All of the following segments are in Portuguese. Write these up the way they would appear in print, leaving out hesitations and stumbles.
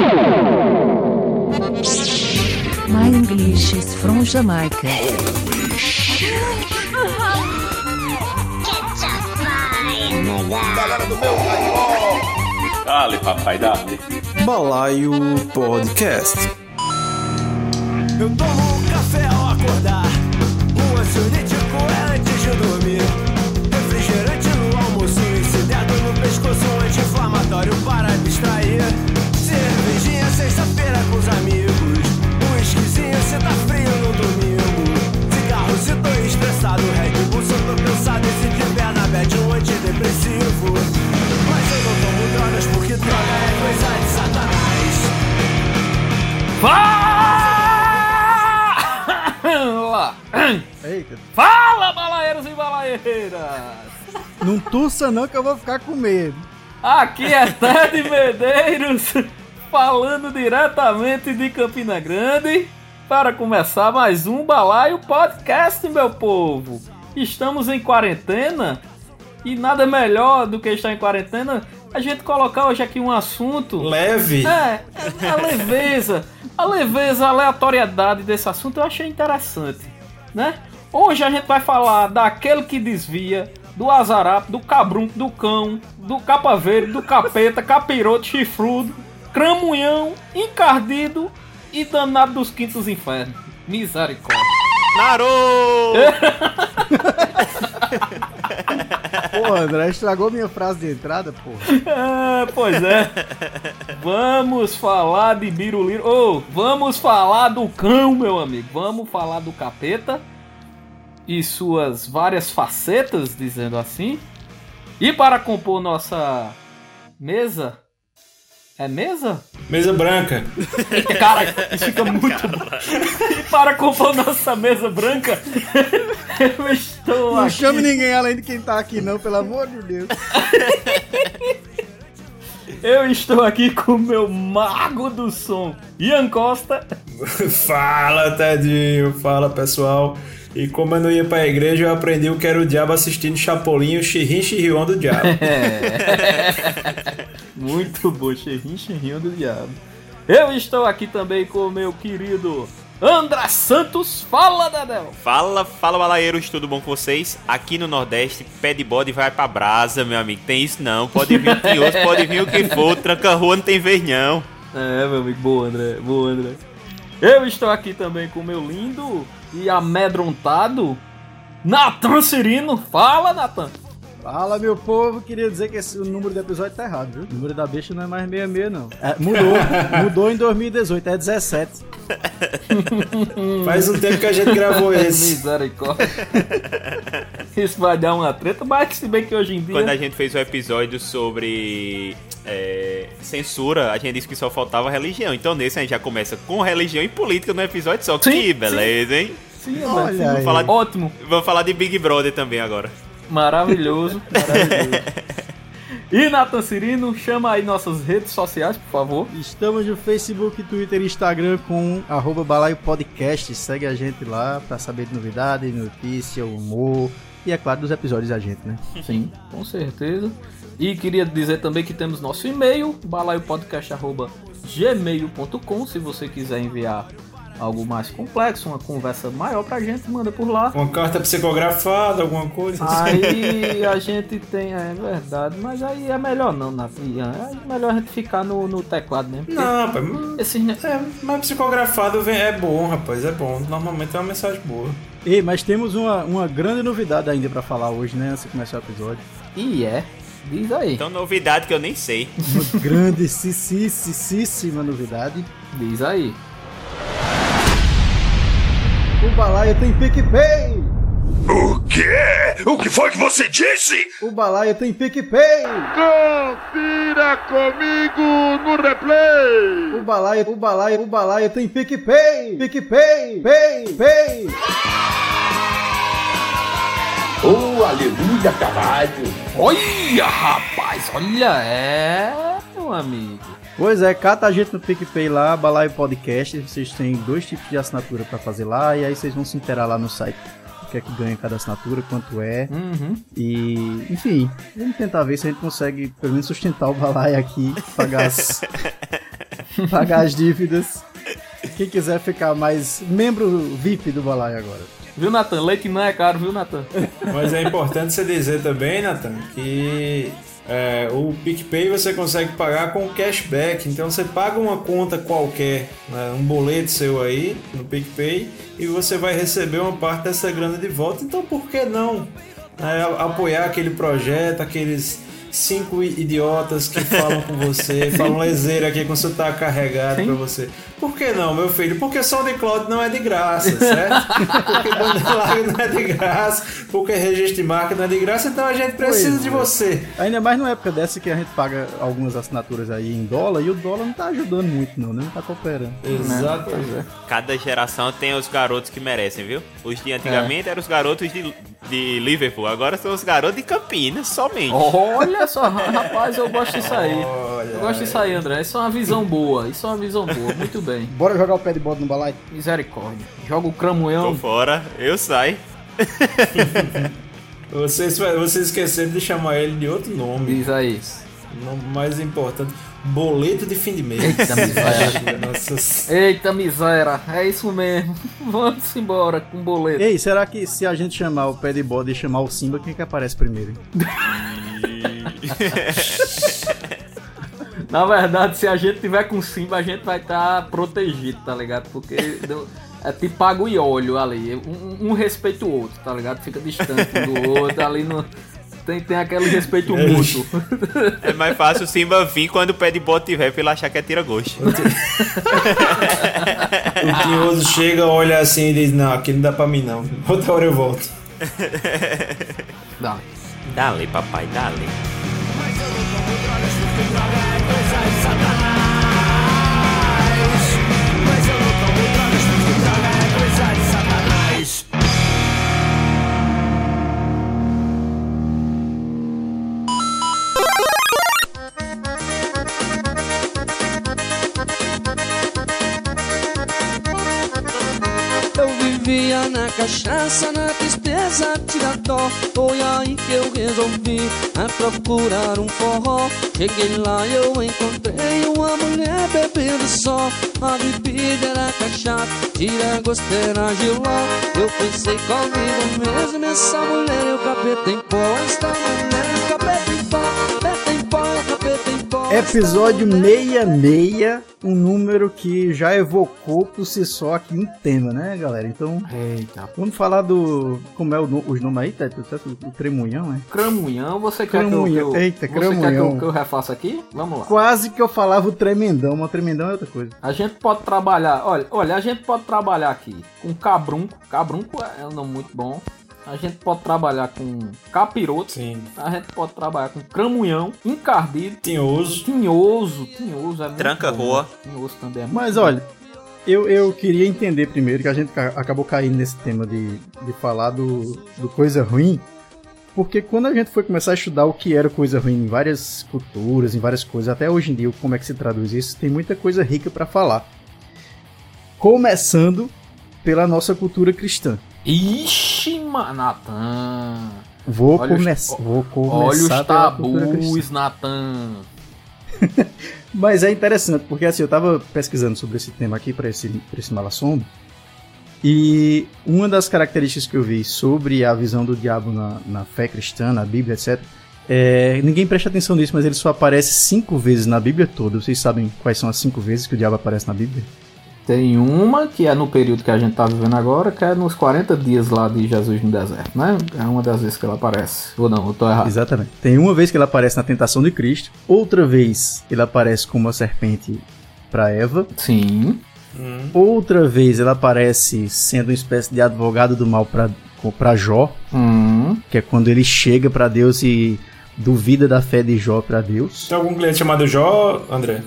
My English is from Jamaica. Galera do meu país. Dale, papai, dale. Balaio Podcast. Eu tomo um café ao acordar, um ansiolítico antes de dormir, refrigerante no almoço e sedado no pescoço, um anti-inflamatório para distrair, cervejinha sexta-feira com os amigos, um whiskyzinho se tá frio no domingo, cigarro se tô estressado, Red Bull se eu tô cansado e se tiver na bad um antidepressivo, mas eu não tomo drogas porque droga é coisa de Satanás. Eita. Fala, balaeiros e balaeiras! Não tussa não que eu vou ficar com medo. Aqui é Ted Medeiros, falando diretamente de Campina Grande, para começar mais um Balaio Podcast, meu povo. Estamos em quarentena e nada melhor do que estar em quarentena a gente colocar hoje aqui um assunto... Leve? A leveza, a aleatoriedade desse assunto eu achei interessante, né? Hoje a gente vai falar daquele que desvia, do azarapo, do cabrunco, do cão, do capa verde, do capeta, capiroto, chifrudo, cramunhão, encardido e danado dos quintos infernos. Misericórdia. Naruto! Pô, André, estragou minha frase de entrada, pô. Pois é. Vamos falar de Biruliro. Vamos falar do cão, meu amigo. Vamos falar do capeta e suas várias facetas, dizendo assim. E para compor nossa mesa... É mesa? Mesa branca. Eita, cara, isso fica muito bom. E para compor nossa mesa branca, eu estou Não aqui... chame ninguém além de quem tá aqui não, pelo amor de Deus. Eu estou aqui com o meu mago do som, Ian Costa. Fala, Tedinho. Fala, pessoal. E como eu não ia pra igreja, eu aprendi o que era o diabo assistindo Chapolin, o Xirrim do diabo. Muito bom, Xirrim do diabo. Eu estou aqui também com o meu querido André Santos. Fala, Dedéu. Fala, balaeiros, tudo bom com vocês? Aqui no Nordeste, pé de bode vai pra brasa, meu amigo. Tem isso não, pode vir o que ouça, pode vir o que for, tranca-rua não tem vez não. É, meu amigo, boa, André. Eu estou aqui também com o meu lindo e amedrontado Natan Cirino. Fala, Natan. Fala, meu povo. Queria dizer que o número do episódio tá errado, viu? O número da besta não é mais 66, não. Mudou em 2018, é 17. Faz um tempo que a gente gravou esse. Misericórdia. Isso vai dar uma treta, mas se bem que hoje em dia... Quando a gente fez o episódio sobre censura, a gente disse que só faltava religião. Então nesse a gente já começa com religião e política no episódio só. Que beleza, hein? Sim, olha aí. Ótimo. Vamos falar de Big Brother também agora. Maravilhoso. E Natan Cirino, chama aí nossas redes sociais, por favor. Estamos no Facebook, Twitter e Instagram com @Balaio Podcast. Segue a gente lá pra saber de novidade, notícia, humor e, é claro, dos episódios da gente, né? Sim, com certeza. E queria dizer também que temos nosso e-mail, balaiopodcast@gmail.com. Se você quiser enviar algo mais complexo, uma conversa maior pra gente, manda por lá. Uma carta psicografada, alguma coisa assim. Aí a gente tem, é verdade, mas aí é melhor não, Ian. É melhor a gente ficar no teclado mesmo. Não, rapaz, mas psicografado é bom, rapaz, é bom. Normalmente é uma mensagem boa. Ei, mas temos uma grande novidade ainda pra falar hoje, né? Antes de começar o episódio. E diz aí. Então novidade que eu nem sei. Uma grandíssima novidade. Diz aí. O Balaio tem PicPay! O quê? O que foi que você disse? O Balaio tem PicPay! Confira comigo no replay! O Balaio tem PicPay! PicPay! Pay! Oh, aleluia, caralho! Olha, rapaz, olha, meu amigo. Pois é, cata a gente no PicPay lá, Balaio Podcast. Vocês têm 2 tipos de assinatura pra fazer lá, e aí vocês vão se inteirar lá no site o que é que ganha cada assinatura, quanto é. E, enfim, vamos tentar ver se a gente consegue pelo menos sustentar o Balaio aqui, pagar as pagar as dívidas. Quem quiser ficar mais membro VIP do Balaio agora. Viu, Natan? Leite não é caro, viu, Natan? Mas é importante você dizer também, Natan, que o PicPay você consegue pagar com cashback. Então você paga uma conta qualquer, né, um boleto seu aí no PicPay, e você vai receber uma parte dessa grana de volta. Então por que não apoiar aquele projeto, aqueles 5 idiotas que falam com você, falam leseira aqui com sotaque carregado pra você. Por que não, meu filho? Porque SoundCloud não é de graça, certo? Porque banda larga não é de graça, porque registro de marca não é de graça, então a gente precisa de você. Ainda mais numa época dessa que a gente paga algumas assinaturas aí em dólar, e o dólar não tá ajudando muito não, né? Não tá cooperando. Exato. Cada geração tem os garotos que merecem, viu? Os de antigamente eram os garotos de Liverpool, agora são os garotos de Campinas, somente. Olha só, rapaz, eu gosto disso aí. Eu gosto disso aí, André. Isso é uma visão boa. Muito bem. Bora jogar o pé de bode no Balaio? Misericórdia. Joga o cramunhão. Tô fora, eu saio. Vocês esqueceram de chamar ele de outro nome. Diz aí. O nome mais importante. Boleto de fim de mês. Eita miséria. Eita miséria. É isso mesmo. Vamos embora com boleto. Ei, será que se a gente chamar o pé de bode e chamar o Simba, quem que aparece primeiro? Na verdade, se a gente tiver com Simba, a gente vai estar protegido, tá ligado? Porque é tipo água e óleo ali. Um respeita o outro, tá ligado? Fica distante um do outro, ali no... Tem aquele respeito mútuo. É mais fácil o Simba vir quando o pé de bode tiver pra ele achar que é tira-gosto. O Tinhoso chega, olha assim e diz: não, aqui não dá pra mim não. Outra hora eu volto. Dale, papai, dale. Mas eu não tomo drogas porque droga é coisa de Satanás. Mas eu não tomo drogas porque droga é coisa de Satanás. Eu vivia na cachaça, na tristeza, tira dó. Foi aí que eu resolvi procurar um forró. Cheguei lá e eu encontrei uma mulher bebendo só. A bebida era cachaça, tira gosto era giló. Eu pensei comigo mesmo, essa mulher é o capeta em pó. Esta mulher é o capeta em pó, capeta em pó, capeta em pó. Episódio 66, um número que já evocou por si só aqui um tema, né, galera? Então, vamos falar do... Como é os nomes aí, Teto? O Tremunhão, é? Cramunhão, você quer que eu... Eita, Cramunhão. Você quer que eu refaça aqui? Vamos lá. Quase que eu falava o Tremendão, mas o Tremendão é outra coisa. A gente pode trabalhar... Olha, a gente pode trabalhar aqui com Cabrunco. Cabrunco é um nome muito bom. A gente pode trabalhar com Capiroto. Sim. A gente pode trabalhar com Cramunhão, Encardido. Tinhoso é muito Tranca-rua. Tinhoso também é muito Mas bom. olha, eu queria entender primeiro, que a gente acabou caindo nesse tema de falar do coisa ruim, porque quando a gente foi começar a estudar o que era coisa ruim em várias culturas, em várias coisas, até hoje em dia, como é que se traduz isso, tem muita coisa rica pra falar. Começando pela nossa cultura cristã. Ixi, Natan. Vou começar Olha os pela cultura tabus, cristã. Natan. Mas é interessante, porque assim, eu tava pesquisando sobre esse tema aqui para esse Malassombro, e uma das características que eu vi sobre a visão do diabo na fé cristã, na Bíblia, etc., ninguém presta atenção nisso, mas ele só aparece 5 vezes na Bíblia toda. Vocês sabem quais são as 5 vezes que o diabo aparece na Bíblia? Tem uma que é no período que a gente tá vivendo agora, que é nos 40 dias lá de Jesus no deserto, né? É uma das vezes que ela aparece. Ou não, eu tô errado. Exatamente. Tem uma vez que ele aparece na tentação de Cristo, outra vez ele aparece como uma serpente para Eva. Sim. Outra vez ele aparece sendo uma espécie de advogado do mal para Jó, que é quando ele chega para Deus e duvida da fé de Jó para Deus. Tem algum cliente chamado Jó, André?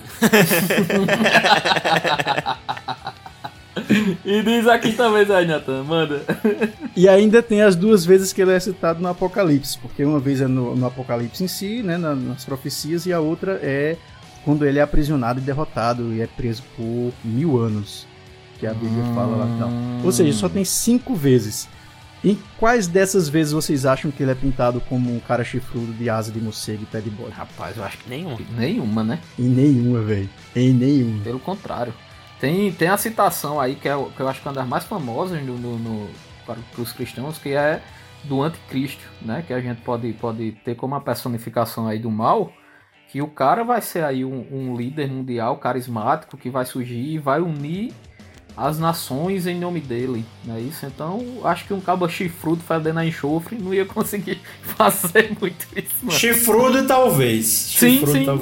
E diz aqui também, Zé Natan, manda. E ainda tem as 2 vezes que ele é citado no Apocalipse, porque uma vez é no Apocalipse em si, né, nas profecias, e a outra é quando ele é aprisionado e derrotado e é preso por 1000 anos, que a Bíblia fala lá. Não. Ou seja, só tem 5 vezes. Em quais dessas vezes vocês acham que ele é pintado como um cara chifrudo de asa de morcego e pé de bode? Rapaz, eu acho que nenhuma, né? Em nenhuma, velho. Em nenhuma. Pelo contrário. Tem a citação aí, que eu acho que é uma das mais famosas para os cristãos, que é do anticristo, né? Que a gente pode ter como a personificação aí do mal, que o cara vai ser aí um líder mundial carismático que vai surgir e vai unir as nações em nome dele, não é isso? Então, acho que um cabo chifrudo fedendo a enxofre não ia conseguir fazer muito isso, não. Chifrudo talvez. Sim.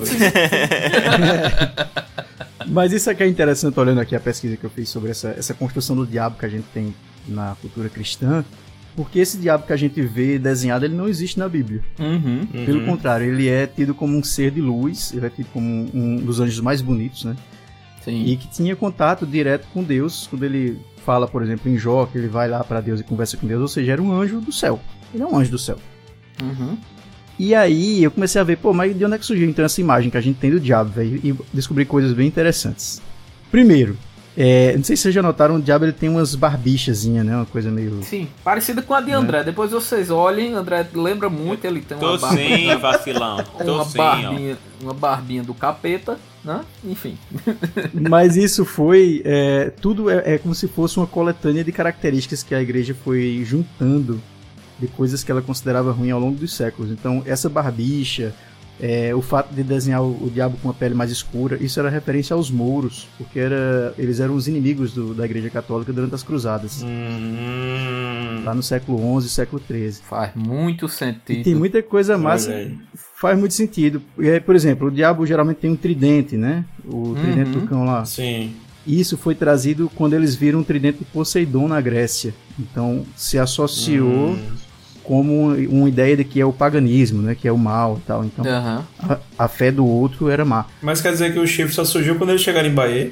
Mas isso aqui é interessante, olhando aqui a pesquisa que eu fiz sobre essa construção do diabo que a gente tem na cultura cristã, porque esse diabo que a gente vê desenhado, ele não existe na Bíblia. Pelo contrário, ele é tido como um ser de luz, ele é tido como um dos anjos mais bonitos, né? Sim. E que tinha contato direto com Deus, quando ele fala, por exemplo, em Jó, que ele vai lá pra Deus e conversa com Deus, ou seja, era um anjo do céu. Ele é um anjo do céu. E aí eu comecei a ver, mas de onde é que surgiu então essa imagem que a gente tem do diabo, velho? E descobri coisas bem interessantes. Primeiro, não sei se vocês já notaram, o diabo ele tem umas barbichazinhas, né? Uma coisa meio... Sim, parecida com a de André. Depois vocês olhem, André lembra muito, ele tem uma barbinha. Sim, vacilão. Uma barbinha do capeta, né? Enfim. Mas isso foi... tudo é como se fosse uma coletânea de características que a igreja foi juntando de coisas que ela considerava ruim ao longo dos séculos. Então, essa barbicha... o fato de desenhar o diabo com uma pele mais escura, isso era referência aos mouros, porque eles eram os inimigos da Igreja Católica durante as Cruzadas. Lá no século XI e século XIII. Faz muito sentido. E tem muita coisa massa. Faz muito sentido. E aí, por exemplo, o diabo geralmente tem um tridente, né? O tridente do cão lá. Sim. Isso foi trazido quando eles viram um tridente de Poseidon na Grécia. Então, se associou... como uma ideia de que é o paganismo, né? Que é o mal e tal. Então, a fé do outro era má. Mas quer dizer que o chifre só surgiu quando eles chegaram em Bahia?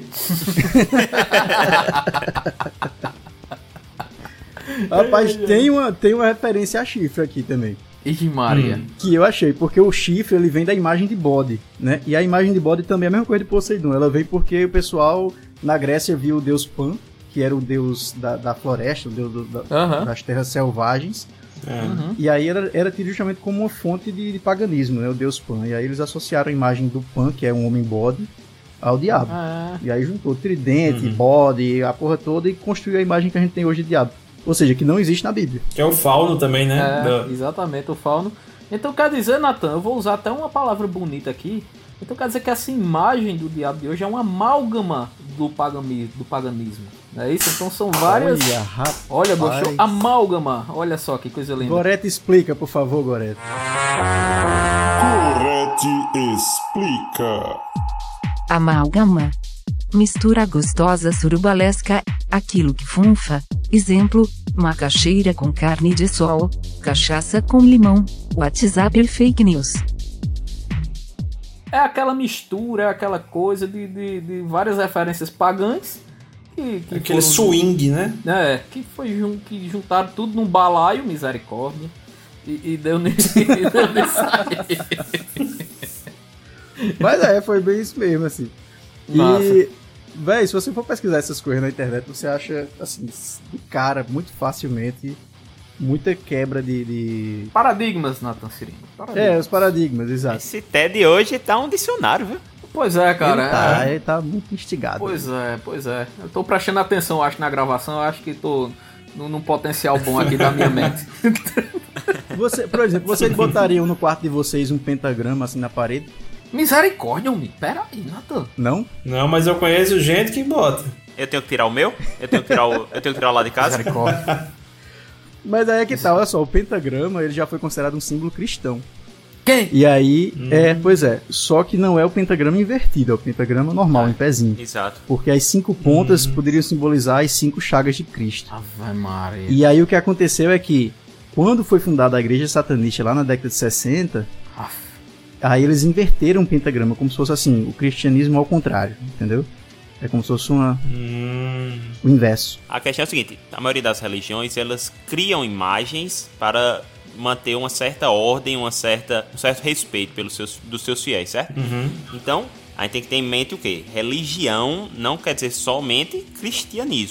Rapaz, tem uma referência a chifre aqui também. Ixi, Maria. Que eu achei, porque o chifre ele vem da imagem de bode, né? E a imagem de bode também é a mesma coisa de Poseidon. Ela vem porque o pessoal na Grécia viu o deus Pan, que era o deus da floresta, o deus das terras selvagens. E aí era tido justamente como uma fonte de paganismo, né? O deus Pan. E aí eles associaram a imagem do Pan, que é um homem bode, ao diabo. E aí juntou tridente, bode, a porra toda e construiu a imagem que a gente tem hoje de diabo. Ou seja, que não existe na Bíblia. Que é o fauno também, né? Exatamente, o fauno. Então quer dizer, Nathan, eu vou usar até uma palavra bonita aqui. Então quer dizer que essa imagem do diabo de hoje é uma amálgama do paganismo. Não é isso? Então são várias... Olha, gostou? Amálgama. Olha só que coisa linda. Gorete, explica, por favor, Gorete. Gorete explica. Amálgama. Mistura gostosa surubalesca, aquilo que funfa. Exemplo, macaxeira com carne de sol, cachaça com limão, WhatsApp e fake news. É aquela mistura, é aquela coisa de várias referências pagãs. Que aquele swing, né? Que juntaram tudo num balaio, misericórdia. E deu nisso aí. Mas foi bem isso mesmo, assim. Massa. E, véi, se você for pesquisar essas coisas na internet, você acha, assim, de cara, muito facilmente, muita quebra de... Paradigmas, Nathan Cirino. Os paradigmas, exato. Esse TED hoje tá um dicionário, viu? Pois é, cara. Ele tá muito instigado. Pois é. Eu tô prestando atenção, acho, na gravação. Eu acho que tô num potencial bom aqui da minha mente. Por exemplo, vocês botariam no quarto de vocês um pentagrama assim na parede? Misericórdia, homem. Pera aí, Nathan. Não? Não, mas eu conheço gente que bota. Eu tenho que tirar o meu? Eu tenho que tirar o lá de casa? Misericórdia. Mas aí é que tá, olha só, o pentagrama ele já foi considerado um símbolo cristão. Quem? E aí, pois é, só que não é o pentagrama invertido, é o pentagrama normal, em pezinho. Exato. Porque as 5 pontas poderiam simbolizar as 5 chagas de Cristo. Ave Maria. E aí o que aconteceu é que, quando foi fundada a igreja satanista lá na década de 60, aí eles inverteram o pentagrama, como se fosse assim, o cristianismo ao contrário, entendeu? É como se fosse o inverso. A questão é a seguinte, a maioria das religiões, elas criam imagens para manter uma certa ordem, um certo respeito dos seus fiéis, certo? Então, a gente tem que ter em mente o quê? Religião não quer dizer somente cristianismo.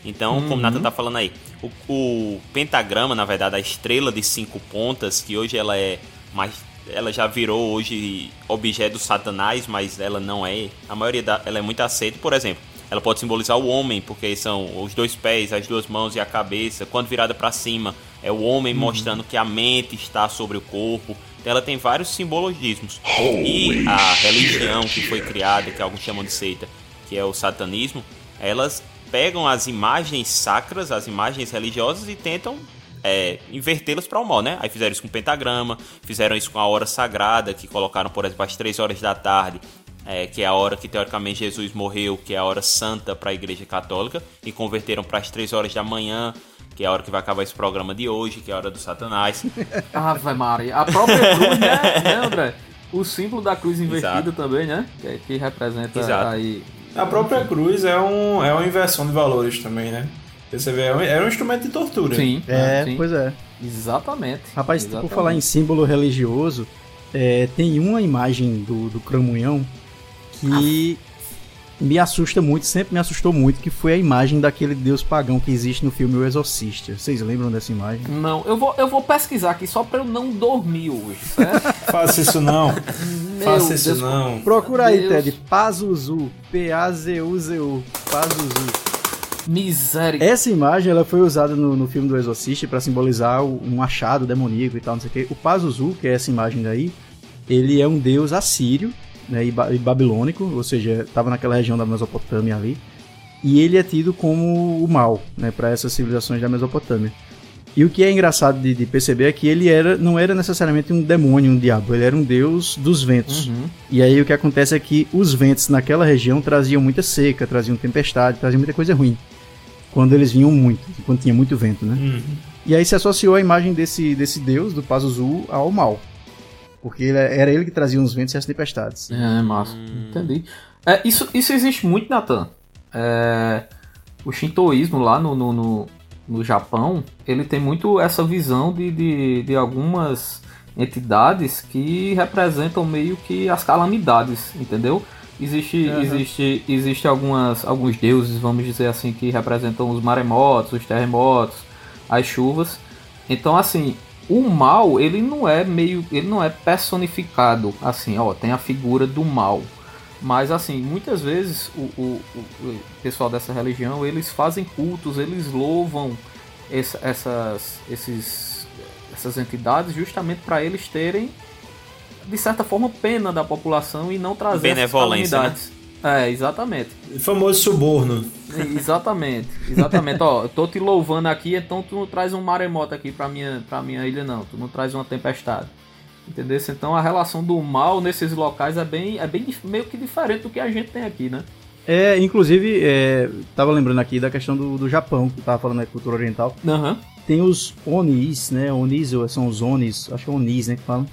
Então, como o Nathan tá falando aí, o pentagrama, na verdade, a estrela de 5 pontas, que hoje ela é mais... Ela já virou hoje objeto do Satanás, mas ela não é. A maioria ela é muito aceita. Por exemplo, ela pode simbolizar o homem, porque são os 2 pés, as 2 mãos e a cabeça. Quando virada para cima, é o homem mostrando que a mente está sobre o corpo. Então, ela tem vários simbologismos. E a religião que foi criada, que alguns chamam de seita, que é o satanismo, elas pegam as imagens sacras, as imagens religiosas e tentam invertê-las para o mal, né? Aí fizeram isso com o pentagrama, fizeram isso com a hora sagrada, que colocaram, por exemplo, às 3 horas da tarde, que é a hora que teoricamente Jesus morreu, que é a hora santa para a Igreja Católica, e converteram para as 3 horas da manhã, que é a hora que vai acabar esse programa de hoje, que é a hora do Satanás. Ave Maria. A própria cruz, né, André? O símbolo da cruz invertida. Exato. Também, né? Que representa aí... A própria cruz é uma inversão de valores também, né? Você vê, era um instrumento de tortura. Sim. Sim. Pois é. Exatamente. Rapaz, por falar em símbolo religioso, tem uma imagem do Cramunhão que me assusta muito, sempre me assustou muito, que foi a imagem daquele deus pagão que existe no filme O Exorcista. Vocês lembram dessa imagem? Não, eu vou pesquisar aqui só pra eu não dormir hoje, certo? Faça isso não. Faça isso não. Procura aí, Ted. Pazuzu. P-A-Z-U-Z-U. Pazuzu. Miséria. Essa imagem ela foi usada no filme do Exorcista para simbolizar um achado demoníaco e tal, não sei o que. O Pazuzu, que é essa imagem daí, ele é um deus assírio, né, e babilônico, ou seja, estava naquela região da Mesopotâmia ali, e ele é tido como o mal, né, para essas civilizações da Mesopotâmia. E o que é engraçado de perceber é que ele não era necessariamente um demônio, um diabo, ele era um deus dos ventos. E aí o que acontece é que os ventos naquela região traziam muita seca, traziam tempestade, traziam muita coisa ruim. Quando eles vinham muito, quando tinha muito vento, né? E aí se associou a imagem desse deus, do Pazuzu, ao mal. Porque era ele que trazia os ventos e as tempestades. Massa. Entendi. Isso existe muito, Nathan. O shintoísmo lá no Japão, ele tem muito essa visão de algumas entidades que representam meio que as calamidades, entendeu? Existe alguns deuses, vamos dizer assim, que representam os maremotos, os terremotos, as chuvas. Então, assim, o mal, ele não é personificado, assim, tem a figura do mal. Mas, assim, muitas vezes o pessoal dessa religião, eles fazem cultos, eles louvam essas entidades justamente para eles terem, de certa forma, pena da população e não trazer essas calamidades. Né? Exatamente. O famoso suborno. Exatamente. Ó, tô te louvando aqui, então tu não traz um maremoto aqui pra minha ilha, não. Tu não traz uma tempestade. Entendeu? Então a relação do mal nesses locais é bem meio que diferente do que a gente tem aqui, né? Inclusive, tava lembrando aqui da questão do Japão, que tava falando da cultura oriental. Tem os Onis, né? Onis, são os Onis, acho que é Onis, né, que falam.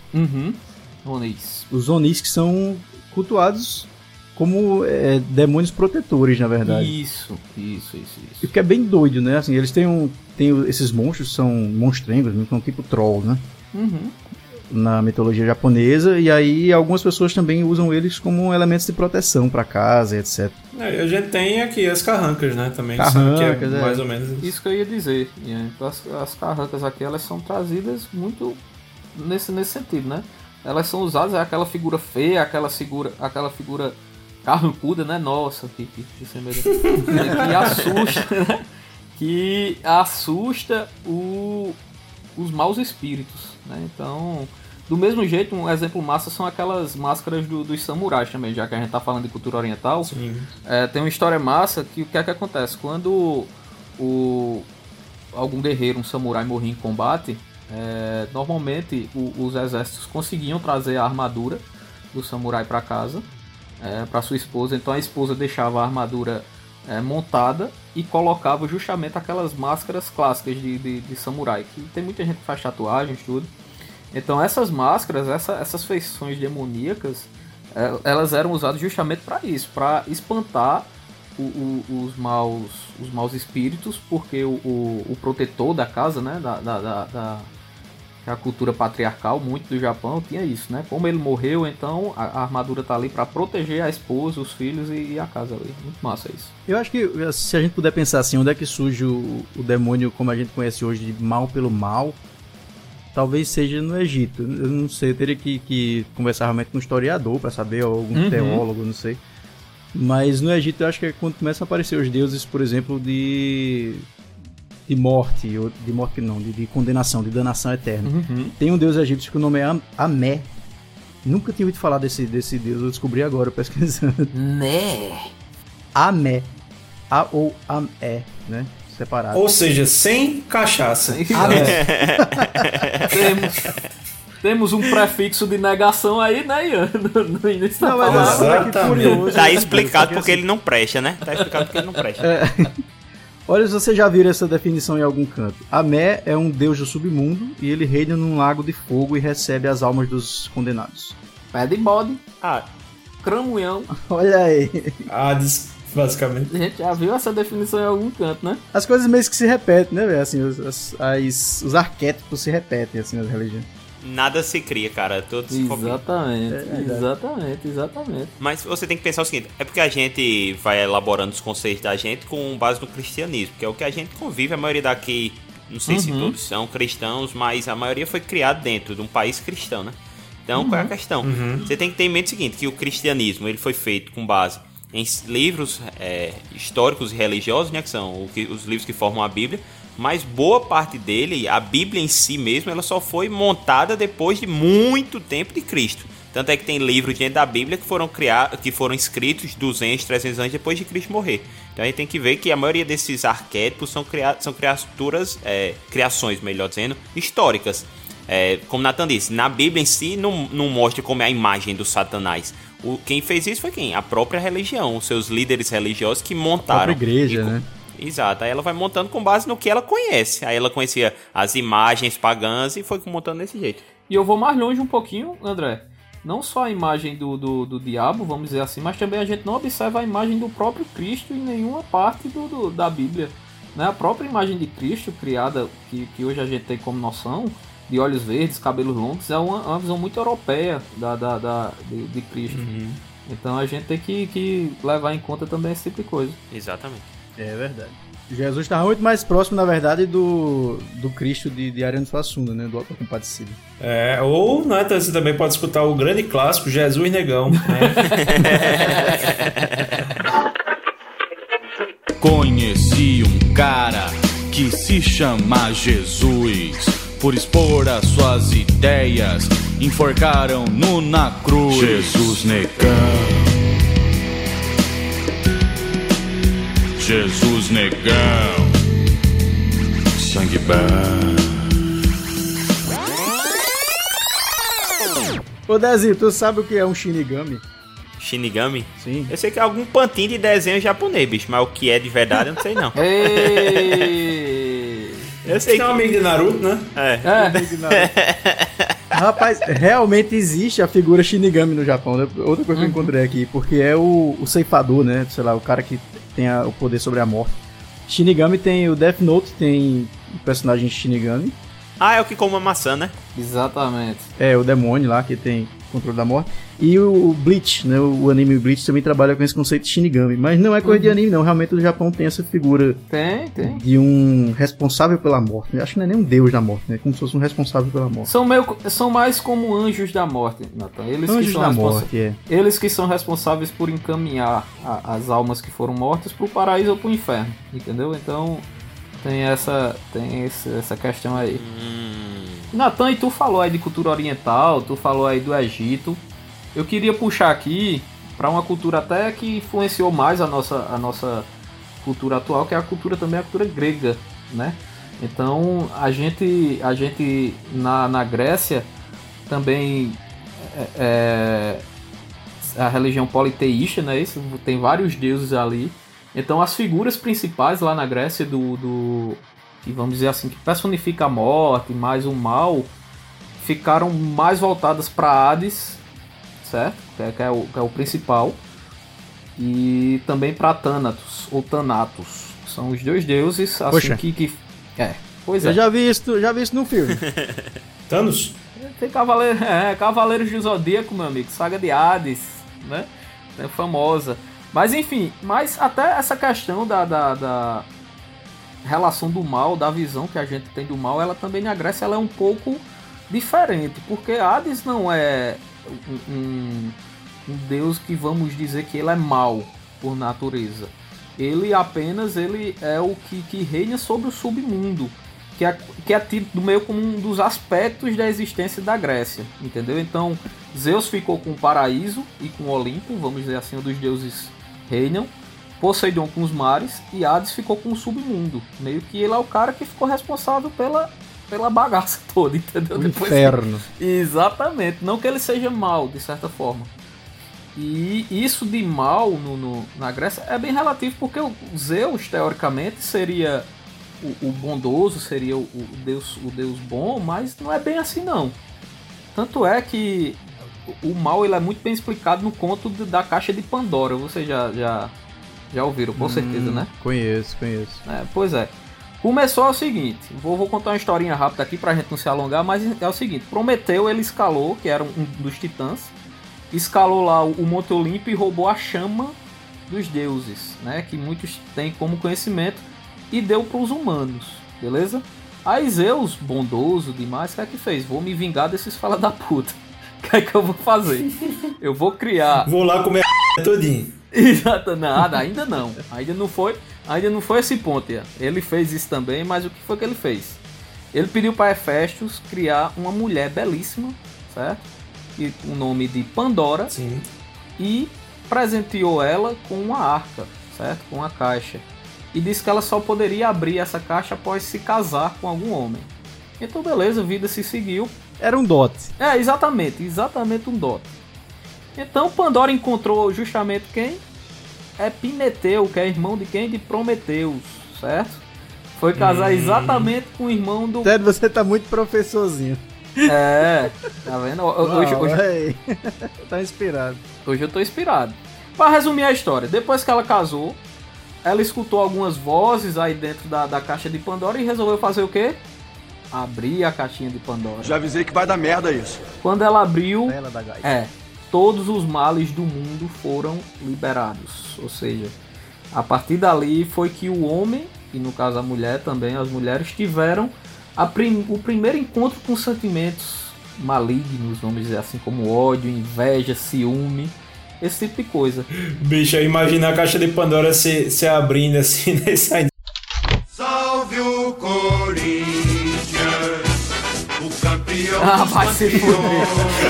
Onis. Os Onis que são cultuados como demônios protetores, na verdade. Isso. O que é bem doido, né? Assim, eles têm esses monstros, são monstrengos, são tipo troll, né? Na mitologia japonesa, e aí algumas pessoas também usam eles como elementos de proteção para casa, etc. A gente tem aqui as carrancas, né, também, carrancas, que é mais ou menos isso que eu ia dizer. Então, as carrancas aqui, elas são trazidas muito nesse sentido, né? Elas são usadas, aquela figura feia, aquela figura carrancuda, né? Nossa, que assusta, né? Que assusta os maus espíritos, né? Então, do mesmo jeito, um exemplo massa são aquelas máscaras dos samurais também, já que a gente tá falando de cultura oriental. Tem uma história massa que o que é que acontece? Quando algum guerreiro, um samurai, morria em combate, normalmente os exércitos conseguiam trazer a armadura do samurai para casa, para sua esposa. Então a esposa deixava a armadura montada e colocava justamente aquelas máscaras clássicas de samurai, que tem muita gente que faz tatuagens, tudo. Então essas máscaras, essas feições demoníacas, elas eram usadas justamente para isso, para espantar os maus espíritos, porque o protetor da casa, né, a cultura patriarcal, muito do Japão, tinha isso, né? Como ele morreu, então a armadura tá ali pra proteger a esposa, os filhos e a casa ali. Muito massa isso. Eu acho que se a gente puder pensar assim, onde é que surge o demônio como a gente conhece hoje, de mal pelo mal, talvez seja no Egito. Eu não sei, eu teria que conversar realmente com um historiador pra saber, ou algum teólogo, não sei. Mas no Egito eu acho que é quando começam a aparecer os deuses, por exemplo, de morte, ou de morte não, de condenação, de danação eterna. Tem um deus egípcio que o nome é Amé. Nunca tinha ouvido falar desse deus, eu descobri agora pesquisando. Amé. A ou Amé, né? Separado. Ou seja, sem cachaça. Temos um prefixo de negação aí, né, Ian? No início da Não, mas palavra. que curioso. Tá explicado porque ele não presta, né? Tá explicado porque ele não presta. Olha, se você já viram essa definição em algum canto. Amé é um deus do submundo e ele reina num lago de fogo e recebe as almas dos condenados. Pé de bode. Cramunhão. Olha aí. Basicamente. A gente já viu essa definição em algum canto, né? As coisas meio que se repetem, né, velho? Assim, os arquétipos se repetem, assim, nas religiões. Nada se cria, cara. Todos Exatamente. Mas você tem que pensar o seguinte, é porque a gente vai elaborando os conceitos da gente com base no cristianismo, que é o que a gente convive, a maioria daqui, não sei se todos são cristãos, mas a maioria foi criada dentro de um país cristão, né? Então, qual é a questão? Você tem que ter em mente o seguinte, que o cristianismo ele foi feito com base em livros históricos e religiosos, né, que são os livros que formam a Bíblia, mas boa parte dele, a Bíblia em si mesmo, ela só foi montada depois de muito tempo de Cristo. Tanto é que tem livros dentro da Bíblia que foram escritos 200, 300 anos depois de Cristo morrer. Então a gente tem que ver que a maioria desses arquétipos são criações, melhor dizendo, históricas. Como Nathan disse, na Bíblia em si não mostra como é a imagem do Satanás. Quem fez isso foi quem? A própria religião, os seus líderes religiosos que montaram. A própria igreja, né? Exato, aí ela vai montando com base no que ela conhece. Aí ela conhecia as imagens pagãs e foi montando desse jeito. E eu vou mais longe um pouquinho, André. Não só a imagem do diabo, vamos dizer assim, mas também a gente não observa a imagem do próprio Cristo em nenhuma parte da Bíblia. Né? A própria imagem de Cristo, criada, que hoje a gente tem como noção, de olhos verdes, cabelos longos, é uma visão muito europeia de Cristo. Então a gente tem que levar em conta também esse tipo de coisa. Exatamente. É verdade. Jesus estava muito mais próximo, na verdade, do Cristo de Ariano Suassuna, né? Do Auto Compadecido. Ou, né, você também pode escutar o grande clássico Jesus Negão, né? Conheci um cara que se chama Jesus. Por expor as suas ideias, enforcaram-no na cruz. Jesus Negão. Jesus Negão, sangue bom. Ô Dezinho, tu sabe o que é um Shinigami? Shinigami? Sim. Eu sei que é algum pantinho de desenho japonês, bicho, mas o que é de verdade eu não sei não. Eu sei que é um amigo de Naruto, né? Rapaz, realmente existe a figura Shinigami no Japão, né? Outra coisa que eu encontrei aqui, porque é o ceifador, né? Sei lá, o cara que tem o poder sobre a morte. Shinigami tem o Death Note, tem o personagem Shinigami. É o que come uma maçã, né? Exatamente. É, o demônio lá que tem controle da morte. E o Bleach, né? O anime Bleach também trabalha com esse conceito de Shinigami. Mas não é coisa de anime, não. Realmente o Japão tem essa figura de um responsável pela morte. Eu acho que não é nem um deus da morte, né? Como se fosse um responsável pela morte. São mais como anjos da morte, Nathan. Anjos da morte, Eles que são responsáveis por encaminhar as almas que foram mortas pro paraíso ou pro inferno. Entendeu? Então tem essa questão aí. Nathan, e tu falou aí de cultura oriental, tu falou aí do Egito. Eu queria puxar aqui para uma cultura até que influenciou mais a nossa cultura atual, que é a cultura grega, né? Então a gente na Grécia também a religião politeísta, né? Isso tem vários deuses ali. Então as figuras principais lá na Grécia que vamos dizer assim, que personifica a morte, mais o mal, ficaram mais voltadas para Hades, certo? Que é o principal, e também para Thanatos, ou Thanatos. São os dois deuses, assim. Poxa. Pois é. Eu já vi isso no filme. Thanos? Tem Cavaleiros do Zodíaco, meu amigo. Saga de Hades, né? É famosa. Mas enfim, até essa questão da relação do mal, da visão que a gente tem do mal, ela também na Grécia ela é um pouco diferente. Porque Hades não é um deus que vamos dizer que ele é mau por natureza. Ele é o que reina sobre o submundo. Que é tido meio como um dos aspectos da existência da Grécia, entendeu? Então, Zeus ficou com o paraíso e com o Olimpo, vamos dizer assim, onde os deuses reinam, Poseidon com os mares e Hades ficou com o submundo. Meio que ele é o cara que ficou responsável pela bagaça toda, entendeu? O inferno. Exatamente, não que ele seja mal, de certa forma. E isso de mal na Grécia é bem relativo, porque o Zeus, teoricamente, seria... O bondoso seria o deus bom, mas não é bem assim não. Tanto é que o mal ele é muito bem explicado no conto da Caixa de Pandora. Vocês já ouviram, com certeza, né? Conheço. Pois é. Começou o seguinte, vou contar uma historinha rápida aqui pra gente não se alongar, mas é o seguinte. Prometeu, ele escalou, que era um dos titãs, escalou lá o Monte Olimpo e roubou a chama dos deuses, né? Que muitos têm como conhecimento. E deu para os humanos, beleza? Aí Zeus, bondoso demais, o que é que fez? Vou me vingar desses fala da puta. O que é que eu vou fazer? Eu vou criar... Vou lá comer a todinho. Exato, nada, ainda não. Ainda não foi esse ponto. Ele fez isso também, mas o que foi que ele fez? Ele pediu para Hefestos criar uma mulher belíssima, certo? E o nome de Pandora. Sim. E presenteou ela com uma arca, certo? Com uma caixa. E disse que ela só poderia abrir essa caixa após se casar com algum homem. Então beleza, a vida se seguiu. Era um dote. Exatamente um dote. Então Pandora encontrou justamente quem? Epimeteu, que é irmão de quem? De Prometeus, certo? Foi casar exatamente com o irmão do... Sério, você tá muito professorzinho. Tá vendo? Hoje... Tá inspirado. Hoje eu tô inspirado. Pra resumir a história, depois que ela casou, ela escutou algumas vozes aí dentro da caixa de Pandora e resolveu fazer o quê? Abrir a caixinha de Pandora. Já avisei que vai dar merda isso. Quando ela abriu, todos os males do mundo foram liberados. Ou seja, a partir dali foi que o homem, e no caso a mulher também, as mulheres tiveram o primeiro encontro com sentimentos malignos, vamos dizer assim, como ódio, inveja, ciúme. Esse tipo de coisa. Bicho, imagina a caixa de Pandora se abrindo assim, né? Saindo. Salve o Corinthians, o campeão. Vai se fuder.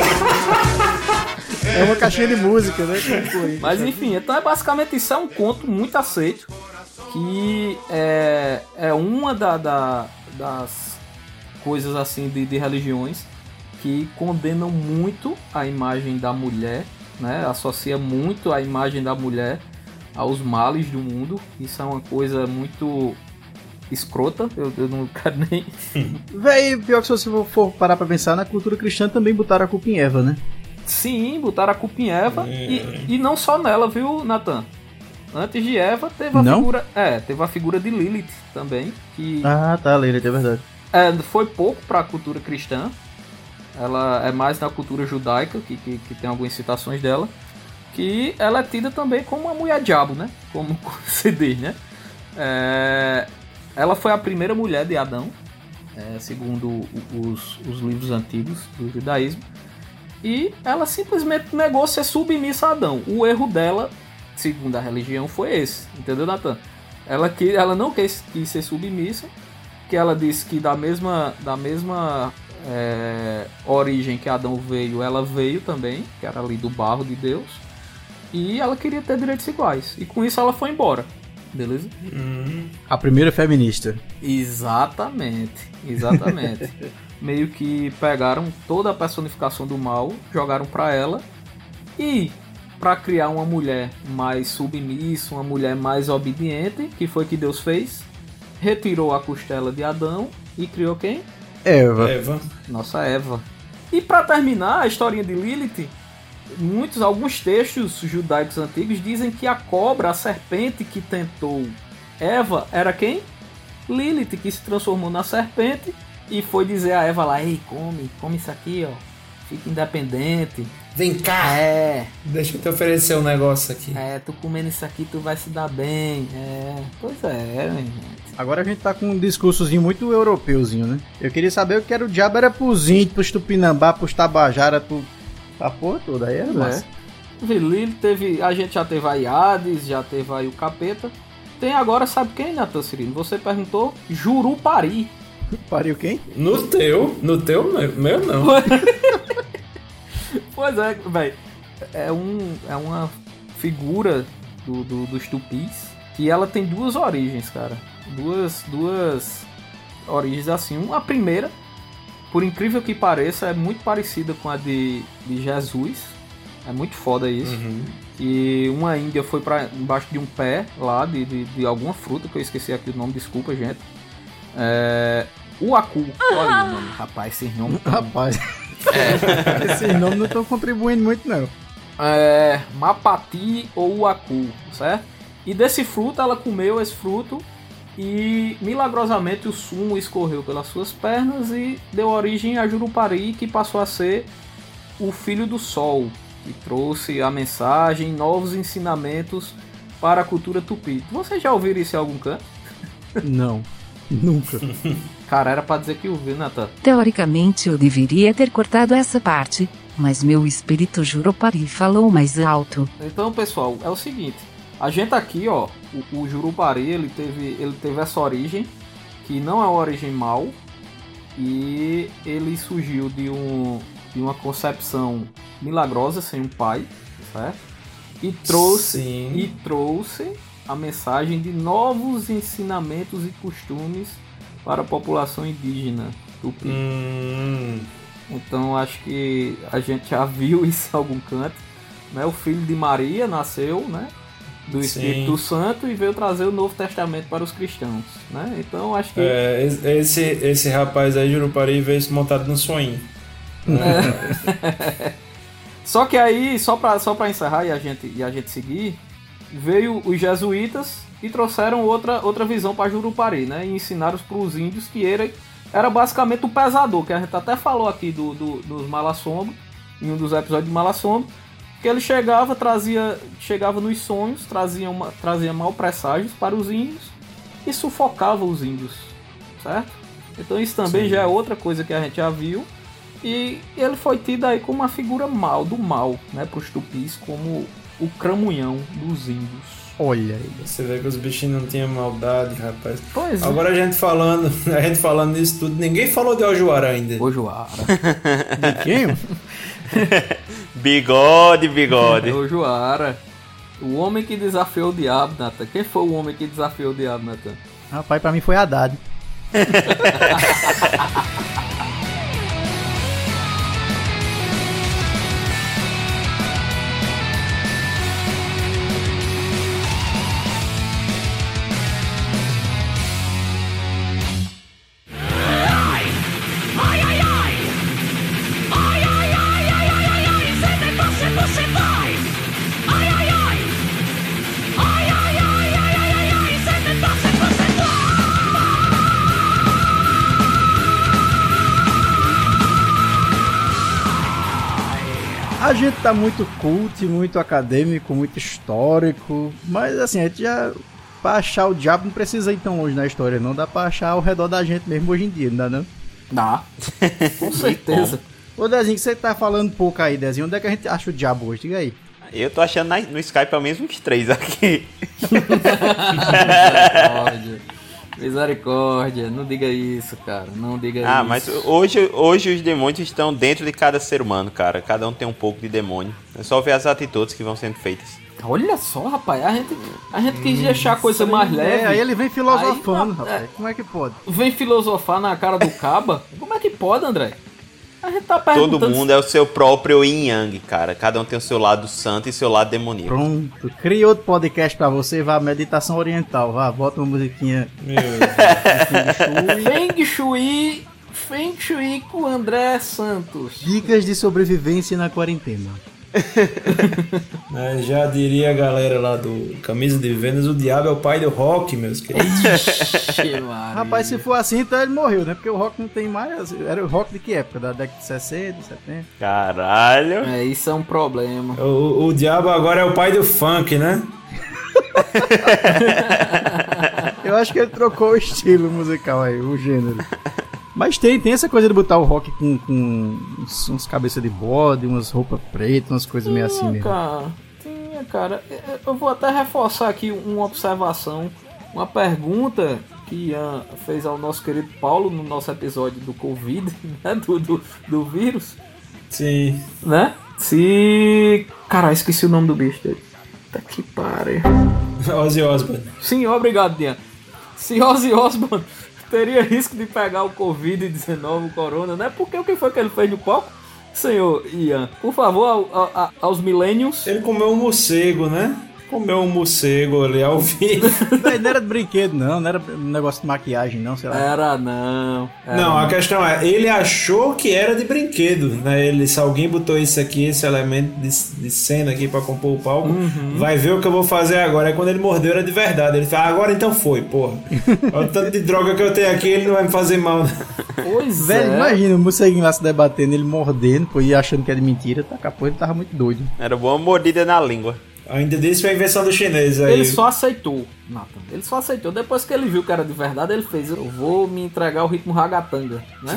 É uma caixinha de música, né? Mas enfim, então basicamente isso é um conto muito aceito. Que é uma das coisas assim de religiões que condenam muito a imagem da mulher, né? Associa muito a imagem da mulher aos males do mundo. Isso é uma coisa muito escrota, eu não quero nem... Véi, pior que se você for parar pra pensar, na cultura cristã também botaram a culpa em Eva, né? Sim, botaram a culpa em Eva e não só nela, viu, Nathan? Antes de Eva teve a figura... teve a figura de Lilith também, que... Ah, tá, Lilith, é verdade. Foi pouco pra cultura cristã. Ela é mais na cultura judaica, que tem algumas citações dela, que ela é tida também como uma mulher-diabo, né? Como se diz, né? Ela foi a primeira mulher de Adão, segundo os livros antigos do judaísmo, e ela simplesmente negou ser submissa a Adão. O erro dela, segundo a religião, foi esse, entendeu, Nathan? Ela não quis ser submissa, que ela disse que da mesma origem que Adão veio, ela veio também, que era ali do barro de Deus, e ela queria ter direitos iguais, e com isso ela foi embora, beleza? A primeira feminista. Exatamente. Meio que pegaram toda a personificação do mal, jogaram pra ela, e pra criar uma mulher mais submissa, uma mulher mais obediente, que foi que Deus fez, retirou a costela de Adão e criou quem? Eva. Nossa Eva. E para terminar a historinha de Lilith, alguns textos judaicos antigos dizem que a cobra, a serpente que tentou Eva, era quem? Lilith, que se transformou na serpente e foi dizer a Eva lá, ei, come isso aqui, ó. Fica independente. Vem cá. Deixa eu te oferecer um negócio aqui. Tu comendo isso aqui, tu vai se dar bem. Pois é, gente. Agora a gente tá com um discursozinho muito europeuzinho, né? Eu queria saber o que era o diabo, era pros índios, pros tupinambá, pros tabajara, a porra toda, aí era massa. Lilith teve, a gente já teve aí Hades, já teve aí o Capeta. Tem agora, sabe quem, Natan Cirino? Você perguntou, Jurupari. Pariu quem? No teu, meu não. Pois é, velho. É uma figura dos tupis que ela tem duas origens, cara. Duas origens assim. A primeira, por incrível que pareça, é muito parecida com a de Jesus. É muito foda isso. E uma índia foi pra embaixo de um pé lá de alguma fruta, que eu esqueci aqui o nome, desculpa, gente. Uacu. Olha o nome, rapaz, esses nomes. Rapaz, esses nomes não estão contribuindo muito, não. Mapati ou Uacu, certo? E desse fruto, ela comeu esse fruto e milagrosamente o sumo escorreu pelas suas pernas e deu origem a Jurupari, que passou a ser o filho do sol, que trouxe a mensagem, novos ensinamentos para a cultura tupi. Vocês já ouviram isso em algum canto? Não, nunca. Cara, era pra dizer que ouviu, Natan. Teoricamente eu deveria ter cortado essa parte, mas meu espírito Jurupari falou mais alto. Então, pessoal, é o seguinte. A gente aqui, ó, o Jurupari, ele teve essa origem, que não é uma origem mal, e ele surgiu de uma concepção milagrosa, sem um pai, certo? E trouxe a mensagem de novos ensinamentos e costumes para a população indígena tupi. Então acho que a gente já viu isso em algum canto, né? O filho de Maria nasceu, né, do Espírito Santo e veio trazer o Novo Testamento para os cristãos, né? Então acho que esse rapaz aí, Jurupari, veio montado no sonho. Só que aí, só pra encerrar e a gente seguir, veio os jesuítas e trouxeram outra visão para Jurupari, né? E ensinaram para os índios que era basicamente o pesador, que a gente até falou aqui dos Malassombo, em um dos episódios de Malassombo, que ele chegava nos sonhos, trazia mau presságios para os índios e sufocava os índios, certo? Então isso também já é outra coisa que a gente já viu. E ele foi tido aí como uma figura do mal, né, para os tupis, como o cramunhão dos índios. Olha aí. Você vê que os bichinhos não tinham maldade, rapaz. Pois é. Agora a gente falando nisso tudo, ninguém falou de Ojuara ainda. Ojuara. De quem? Bigode. Ojuara. O homem que desafiou o diabo, Natan. Quem foi o homem que desafiou o diabo, Natan? Rapaz, pra mim foi Haddad. A gente tá muito cult, muito acadêmico, muito histórico, mas assim, a gente já, pra achar o diabo não precisa ir tão longe na história, não dá pra achar ao redor da gente mesmo hoje em dia, não dá não? Dá, com certeza. Ô Dezinho, você tá falando pouco aí, Dezinho, onde é que a gente acha o diabo hoje? Diga aí. Eu tô achando no Skype pelo menos uns 3 aqui. Misericórdia, não diga isso, cara, não diga isso. Mas hoje os demônios estão dentro de cada ser humano, cara. Cada um tem um pouco de demônio. É só ver as atitudes que vão sendo feitas. Olha só, rapaz, a gente quis deixar a coisa mais leve. Aí ele vem filosofando, rapaz, como é que pode? Vem filosofar na cara do caba? Como é que pode, André? A gente tá perguntando... Todo mundo é o seu próprio yin yang, cara. Cada um tem o seu lado santo e seu lado demoníaco. Pronto, cria outro podcast pra você, vá, meditação oriental, vá, bota uma musiquinha. Feng Shui com André Santos. Dicas de sobrevivência na quarentena. Já diria a galera lá do Camisa de Vênus, o diabo é o pai do rock, meus queridos. Rapaz, se for assim, então ele morreu, né? Porque o rock não tem mais. Era o rock de que época? Da década de 60, 70? Caralho. Isso é um problema. O diabo agora é o pai do funk, né? Eu acho que ele trocou o estilo musical aí, o gênero. Mas tem essa coisa de botar o rock com uns cabeças de bode, umas roupas pretas, umas coisas meio assim mesmo. Tinha, cara. Eu vou até reforçar aqui uma observação, uma pergunta que Ian fez ao nosso querido Paulo no nosso episódio do Covid, né? Do vírus. Sim. Né? Se... Caralho, esqueci o nome do bicho dele. Tá que pariu. Ozzy Osbourne. Sim, obrigado, Ian. Se Ozzy Osbourne teria risco de pegar o Covid-19, o Corona, né? Porque o que foi que ele fez no palco? Senhor Ian, por favor, aos millennials. Ele comeu um morcego, né? Comeu um morcego ali ao vivo. Não era de brinquedo, não era um negócio de maquiagem, não, sei lá. Era não. A questão é, ele achou que era de brinquedo, né? Se alguém botou isso aqui, esse elemento de cena aqui pra compor o palco, vai ver o que eu vou fazer agora. Aí quando ele mordeu era de verdade. Ele falou, agora então foi, porra. Olha o tanto de droga que eu tenho aqui, ele não vai me fazer mal. Pois velho, imagina o morceguinho lá se debatendo, ele mordendo, pô, e achando que era de mentira, capô, ele tava muito doido. Era boa mordida na língua. Ainda desse foi a invenção do chinês aí. Ele só aceitou, Nathan. Ele só aceitou. Depois que ele viu que era de verdade, ele fez, eu vou me entregar ao ritmo ragatanga, né?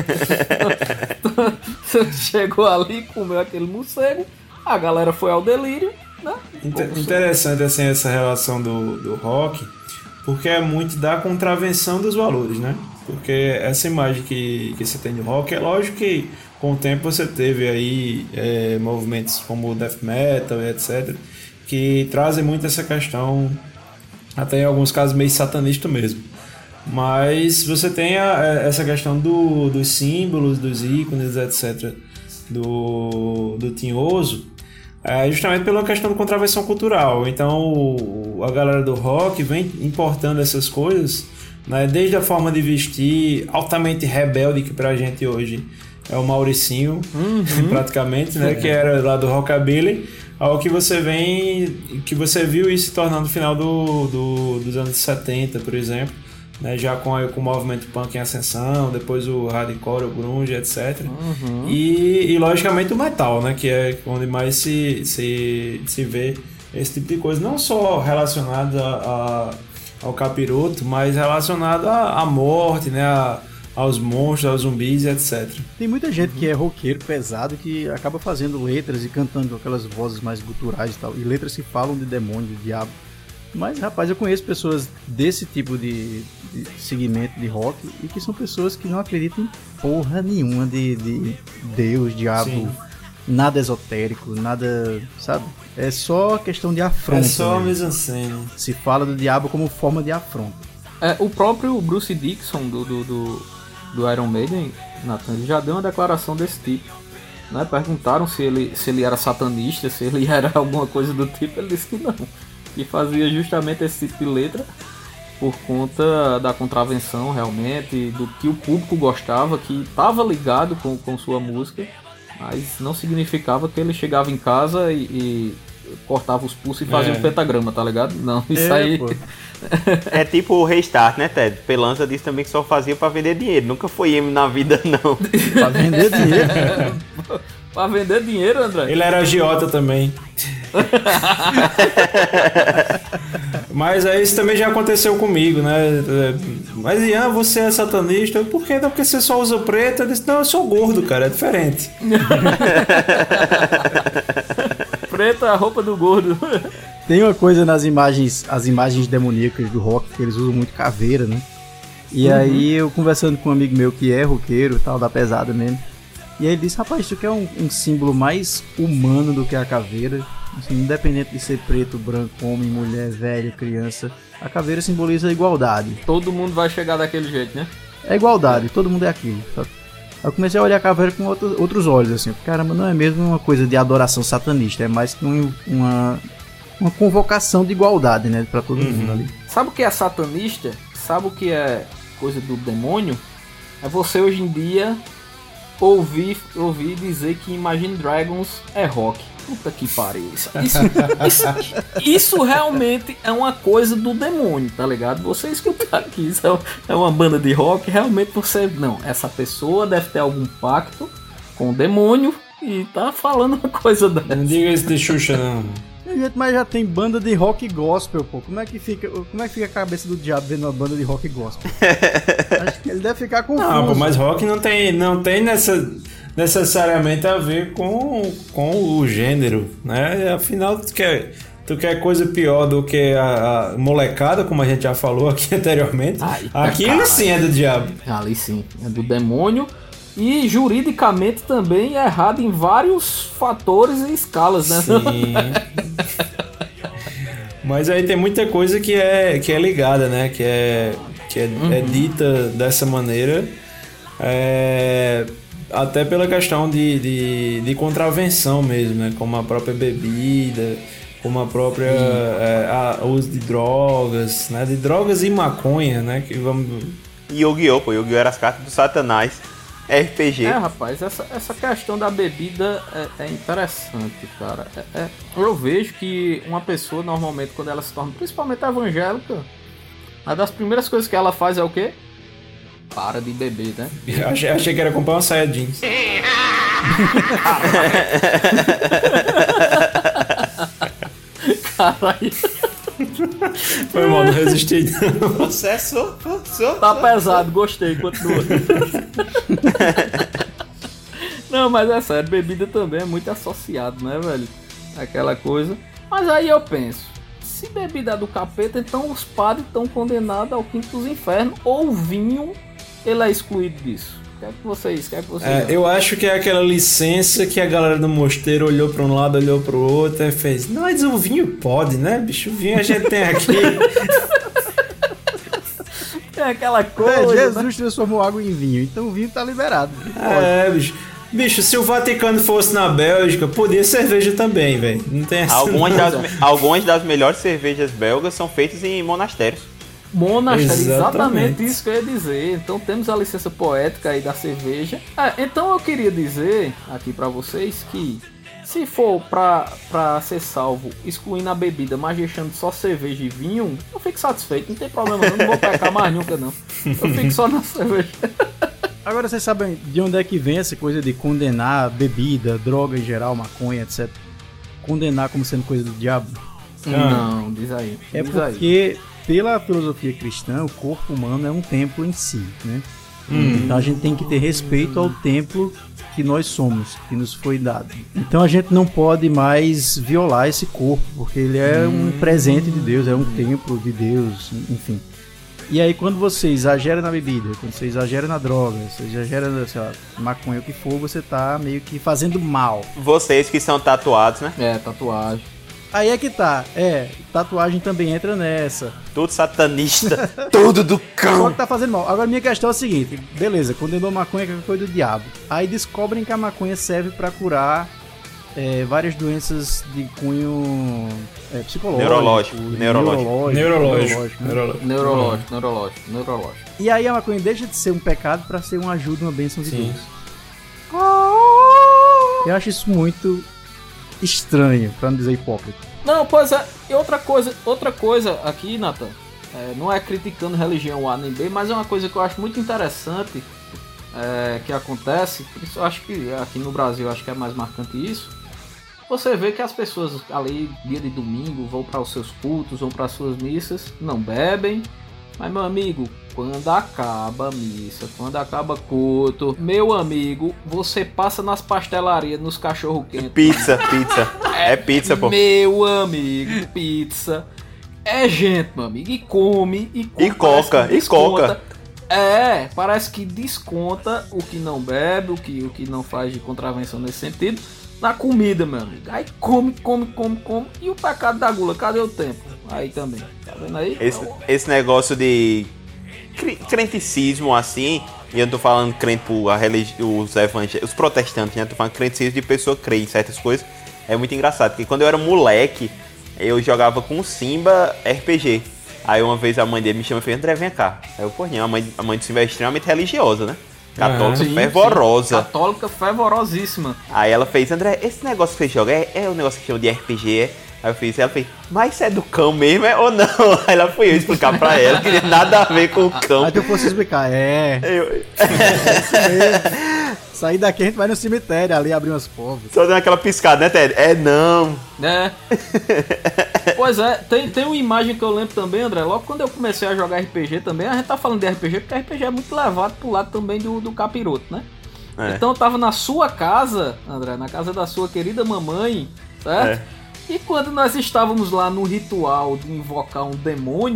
Chegou ali, comeu aquele morcego, a galera foi ao delírio, né? Interessante assim essa relação do rock, porque é muito da contravenção dos valores, né? Porque essa imagem que você tem de rock, é lógico que com o tempo você teve aí movimentos como o death metal e etc, que trazem muito essa questão, até em alguns casos meio satanista mesmo. Mas você tem essa questão dos símbolos, dos ícones, etc, do tinhoso, justamente pela questão da contravenção cultural. Então a galera do rock vem importando essas coisas, né, desde a forma de vestir altamente rebelde, que pra gente hoje é o Mauricinho, praticamente, né? Que era lá do Rockabilly, ao que você viu isso se tornando no final dos anos 70, por exemplo, né? Já com o movimento punk em ascensão, depois o hardcore, o grunge, etc. E logicamente o metal, né? Que é onde mais se vê esse tipo de coisa, não só relacionado ao capiroto, mas relacionado à morte, né? Aos monstros, aos zumbis, etc. Tem muita gente que é roqueiro pesado que acaba fazendo letras e cantando com aquelas vozes mais guturais e tal, e letras que falam de demônio, de diabo. Mas, rapaz, eu conheço pessoas desse tipo de segmento de rock e que são pessoas que não acreditam em porra nenhuma de Deus, diabo, sim, nada esotérico, nada, sabe? É só questão de afronta. É só mise-en-scène. Se fala do diabo como forma de afronta. O próprio Bruce Dickinson do Iron Maiden, Nathan, ele já deu uma declaração desse tipo, né? Perguntaram se ele era satanista, se ele era alguma coisa do tipo, ele disse que não, que fazia justamente esse tipo de letra por conta da contravenção realmente, do que o público gostava, que estava ligado com sua música, mas não significava que ele chegava em casa e cortava os pulsos e fazia um pentagrama, tá ligado? Não, isso aí... Pô. É tipo o Restart, né, Ted? Pelanza disse também que só fazia pra vender dinheiro. Nunca foi emo na vida, não. Pra vender dinheiro? Pra vender dinheiro, André? Ele era agiota também. Mas aí isso também já aconteceu comigo, né? Mas Ian, você é satanista? Por quê? Não, porque você só usa preto. Eu disse, não, eu sou gordo, cara, é diferente. Preto é a roupa do gordo. Tem uma coisa nas imagens, as imagens demoníacas do rock, que eles usam muito caveira, né? E aí eu conversando com um amigo meu que é roqueiro, tal, da pesada mesmo. E aí ele disse, rapaz, isso aqui é um símbolo mais humano do que a caveira. Assim, independente de ser preto, branco, homem, mulher, velho, criança, a caveira simboliza a igualdade. Todo mundo vai chegar daquele jeito, né? É igualdade, todo mundo é aquilo, sabe? Aí eu comecei a olhar a caveira com outros olhos, assim. Caramba, não é mesmo uma coisa de adoração satanista, é mais que uma convocação de igualdade, né, pra todo mundo ali. Sabe o que é satanista? Sabe o que é coisa do demônio? É você hoje em dia ouvir dizer que Imagine Dragons é rock. Puta que pariu. Isso realmente é uma coisa do demônio, tá ligado? Você escutar que isso é uma banda de rock, realmente você... Não, essa pessoa deve ter algum pacto com o demônio e tá falando uma coisa dessa. Não diga isso de Xuxa, não. Mas já tem banda de rock gospel, pô. Como é que fica a cabeça do diabo vendo uma banda de rock gospel? Acho que ele deve ficar confuso. Não, pô, mas rock não tem necessariamente a ver com o gênero, né? Afinal, tu quer coisa pior do que a molecada, como a gente já falou aqui anteriormente. Aquilo sim é do diabo. Ali sim, é do demônio. E juridicamente também é errado em vários fatores e escalas, né? Sim. Mas aí tem muita coisa que é ligada, né? Que é dita dessa maneira. Até pela questão de contravenção mesmo, né? Como a própria bebida, como a própria uso de drogas, né? De drogas e maconha, né? Que vamos... Yu-Gi-Oh! Pô, Yu-Gi-Oh! Era as cartas do Satanás. RPG. Rapaz, essa questão da bebida é interessante, cara. Eu vejo que uma pessoa, normalmente, quando ela se torna principalmente evangélica, uma das primeiras coisas que ela faz é o quê? Para de beber, né? Achei que era comprar uma saia jeans. Caralho. Foi mal, não resisti. Processo. Tá pesado, gostei, continua. Não, mas é sério, bebida também é muito associado, né, velho? Aquela coisa. Mas aí eu penso, se bebida é do capeta, então os padres estão condenados ao quinto dos infernos, ou o vinho, ele é excluído disso. O que é que vocês eu acho que é aquela licença que a galera do mosteiro olhou pra um lado, olhou pro outro e fez, mas o vinho pode, né, bicho? O vinho a gente tem aqui. É aquela coisa. Jesus transformou água em vinho, então o vinho tá liberado. Bicho. Bicho, se o Vaticano fosse na Bélgica, podia cerveja também, velho. Não tem essa. Algumas das melhores cervejas belgas são feitas em monastérios. Exatamente isso que eu ia dizer. Então temos a licença poética aí da cerveja. Então eu queria dizer aqui pra vocês que se for pra ser salvo excluindo a bebida, mas deixando só cerveja e vinho, eu fico satisfeito, não tem problema não vou pecar mais nunca não. Eu fico só na cerveja. Agora vocês sabem de onde é que vem essa coisa de condenar bebida, droga em geral, maconha, etc. Condenar como sendo coisa do diabo? Não, diz aí. Porque pela filosofia cristã, o corpo humano é um templo em si, né? Então a gente tem que ter respeito ao templo que nós somos, que nos foi dado. Então a gente não pode mais violar esse corpo, porque ele é um presente de Deus, é um templo de Deus, enfim. E aí quando você exagera na bebida, quando você exagera na droga, você exagera na, sei lá, maconha, o que for, você tá meio que fazendo mal. Vocês que são tatuados, né? Tatuagem. Aí é que tá, tatuagem também entra nessa. Tudo satanista, tudo do cão. Só que tá fazendo mal. Agora minha questão é a seguinte, beleza, condenou maconha que é coisa do diabo. Aí descobrem que a maconha serve pra curar várias doenças de cunho psicológico. Neurológico. E aí a maconha deixa de ser um pecado pra ser uma ajuda, uma bênção de Deus. Eu acho isso muito estranho, pra não dizer hipócrita. Não, pois é, e outra coisa aqui, Nathan, não é criticando religião A nem B, mas é uma coisa que eu acho muito interessante que acontece, por isso eu acho que aqui no Brasil acho que é mais marcante isso. Você vê que as pessoas ali, dia de domingo, vão para os seus cultos, vão para as suas missas, não bebem, mas meu amigo, quando acaba a missa, quando acaba culto, meu amigo, você passa nas pastelarias, nos cachorro quentes. Pizza. É pizza, pô. Meu amigo, pizza. É gente, meu amigo, e come. E coca. Parece que desconta o que não bebe, o que não faz de contravenção nesse sentido, na comida, meu amigo. Aí come. E o pecado da gula, cadê o tempo? Aí também, tá vendo aí? Esse negócio de crenticismo, assim, e eu não tô falando crente por os protestantes, né? Eu tô falando crenticismo de pessoa que crê em certas coisas. É muito engraçado, porque quando eu era moleque, eu jogava com o Simba RPG. Aí uma vez a mãe dele me chama e fez, André, vem cá. Aí eu, a mãe do Simba é extremamente religiosa, né? Católica Sim, fervorosa. sim, católica fervorosíssima. Aí ela fez, André, esse negócio que você joga é o negócio que chama de RPG, é? Aí ela fez, mas isso é do cão mesmo, é ou não? Aí ela foi eu explicar pra ela, que tinha nada a ver com o cão. Aí tu fosse explicar, sair daqui a gente vai no cemitério ali abrir umas povas. Só dando aquela piscada, né, Ted? Não. É. Pois é, tem uma imagem que eu lembro também, André. Logo quando eu comecei a jogar RPG também, a gente tá falando de RPG porque RPG é muito levado pro lado também do capiroto, né? É. Então eu tava na sua casa, André, na casa da sua querida mamãe, certo? É. E quando nós estávamos lá no ritual de invocar um demônio,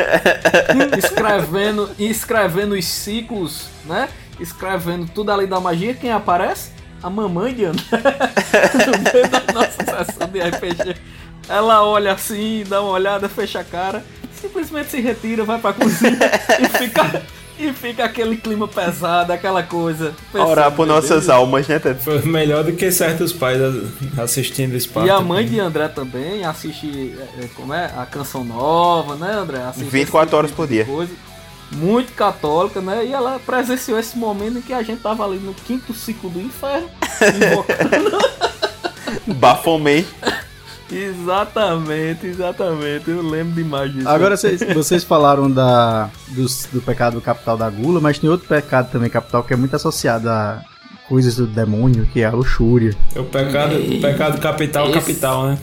escrevendo os ciclos, né? Escrevendo tudo ali da magia, quem aparece? A mamãe de André. No meio da nossa sessão de RPG. Ela olha assim, dá uma olhada, fecha a cara, simplesmente se retira, vai pra cozinha e fica aquele clima pesado, aquela coisa. Orar por nossas almas, né, Ted? Foi melhor do que certos pais assistindo Esparta. E a mãe de André também assiste, como é? A Canção Nova, né, André? Assiste 24 horas por dia. Coisa. Muito católica, né? E ela presenciou esse momento em que a gente tava ali no 5º ciclo do inferno, invocando. Baphomet. Exatamente. Eu lembro demais disso. Agora vocês falaram do pecado capital da gula, mas tem outro pecado também capital que é muito associado a coisas do demônio, que é a luxúria. É o pecado capital, né?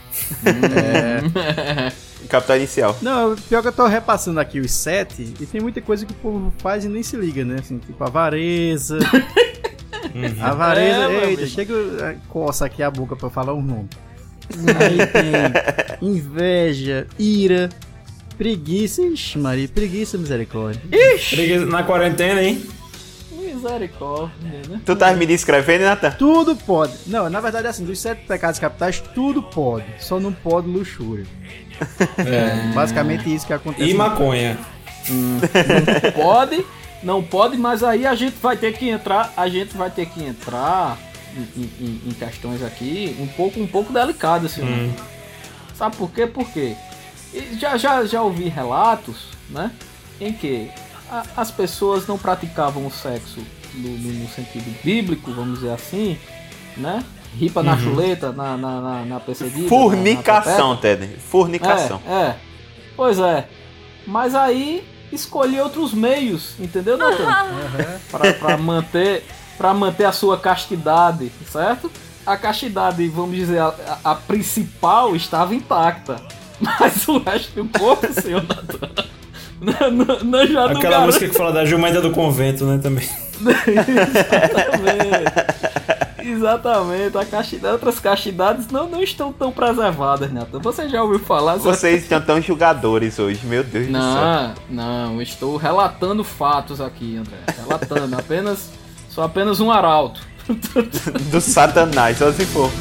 Capital inicial. Não, pior que eu tô repassando aqui os 7 e tem muita coisa que o povo faz e nem se liga, né? Assim, tipo avareza. Avareza, eita, chega, coça aqui a boca pra falar um nome. Aí tem inveja, ira, preguiça. Ixi, Maria, preguiça, misericórdia. Ixi! Preguiça na quarentena, hein? Misericórdia, né? Tu tá me descrevendo, Nathan? Tudo pode. Não, na verdade é assim, dos 7 pecados capitais, tudo pode. Só não pode luxúria. É basicamente isso que acontece. E maconha. Não pode, mas aí a gente vai ter que entrar em questões aqui um pouco delicadas, assim, né? Sabe por quê? Porque já ouvi relatos, né, em que as pessoas não praticavam o sexo no sentido bíblico, vamos dizer assim, né? Ripa na chuleta, na perseguida. Fornicação, Ted. Fornicação. Pois é. Mas aí escolhi outros meios, entendeu, Nathan? Pra manter a sua castidade, certo? A castidade, vamos dizer, a principal estava intacta. Mas o resto do corpo, senhor Nathan, não já não aquela música que fala da jumenta do convento, né, também. Exatamente. Outras castidades não estão tão preservadas, Nathan. Você já ouviu falar? Vocês estão tão julgadores hoje, meu Deus do céu. Não, estou relatando fatos aqui, André. Relatando, sou apenas um arauto. Do Satanás, só se for.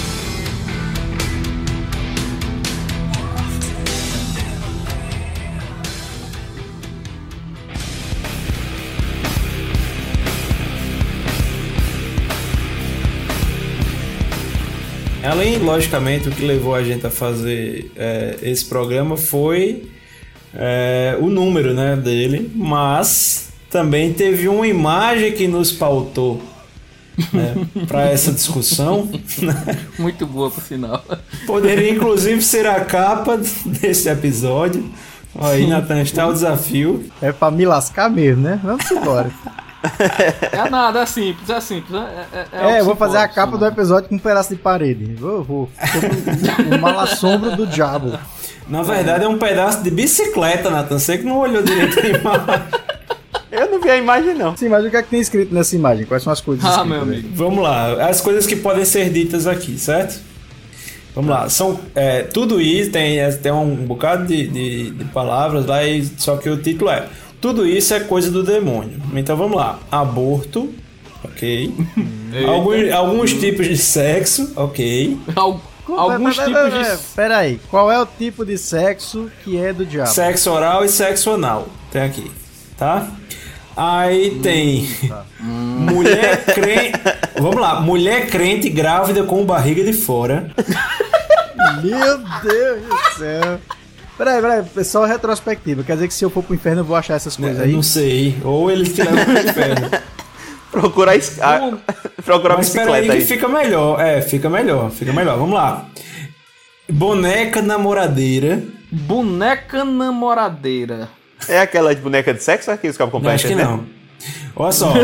Além, logicamente, o que levou a gente a fazer esse programa foi o número, né, dele, mas também teve uma imagem que nos pautou, né, para essa discussão. Muito boa, por sinal. Poderia, inclusive, ser a capa desse episódio. Aí, Nathan, está o desafio. É pra me lascar mesmo, né? Vamos embora. É nada, é simples. Eu vou fazer a capa do episódio com um pedaço de parede. Vou. Um mal-assombro do diabo. Na verdade, é um pedaço de bicicleta, Nathan. Você que não olhou direito a imagem. Eu não vi a imagem, não. Sim, mas o que é que tem escrito nessa imagem? Quais são as coisas escritas? Meu amigo. Vamos lá. As coisas que podem ser ditas aqui, certo? Vamos lá. São tudo isso, tem um bocado de palavras lá, só que o título é tudo isso é coisa do demônio. Então vamos lá. Aborto, ok. Alguns tipos de sexo, ok. Alguns tipos de... Pera aí, qual é o tipo de sexo que é do diabo? Sexo oral e sexo anal. Tem aqui, tá? Aí tem mulher crente... Vamos lá. Mulher crente grávida com barriga de fora. Meu Deus do céu. Peraí, pessoal, retrospectiva. Quer dizer que se eu for pro inferno eu vou achar essas coisas aí? Não sei. Ou eles te levam pro inferno. Procurar Mas espera aí que fica melhor. Fica melhor. Vamos lá. Boneca namoradeira. Boneca namoradeira. É aquela de boneca de sexo ou é que os cabos compram? Acho que não. Olha só.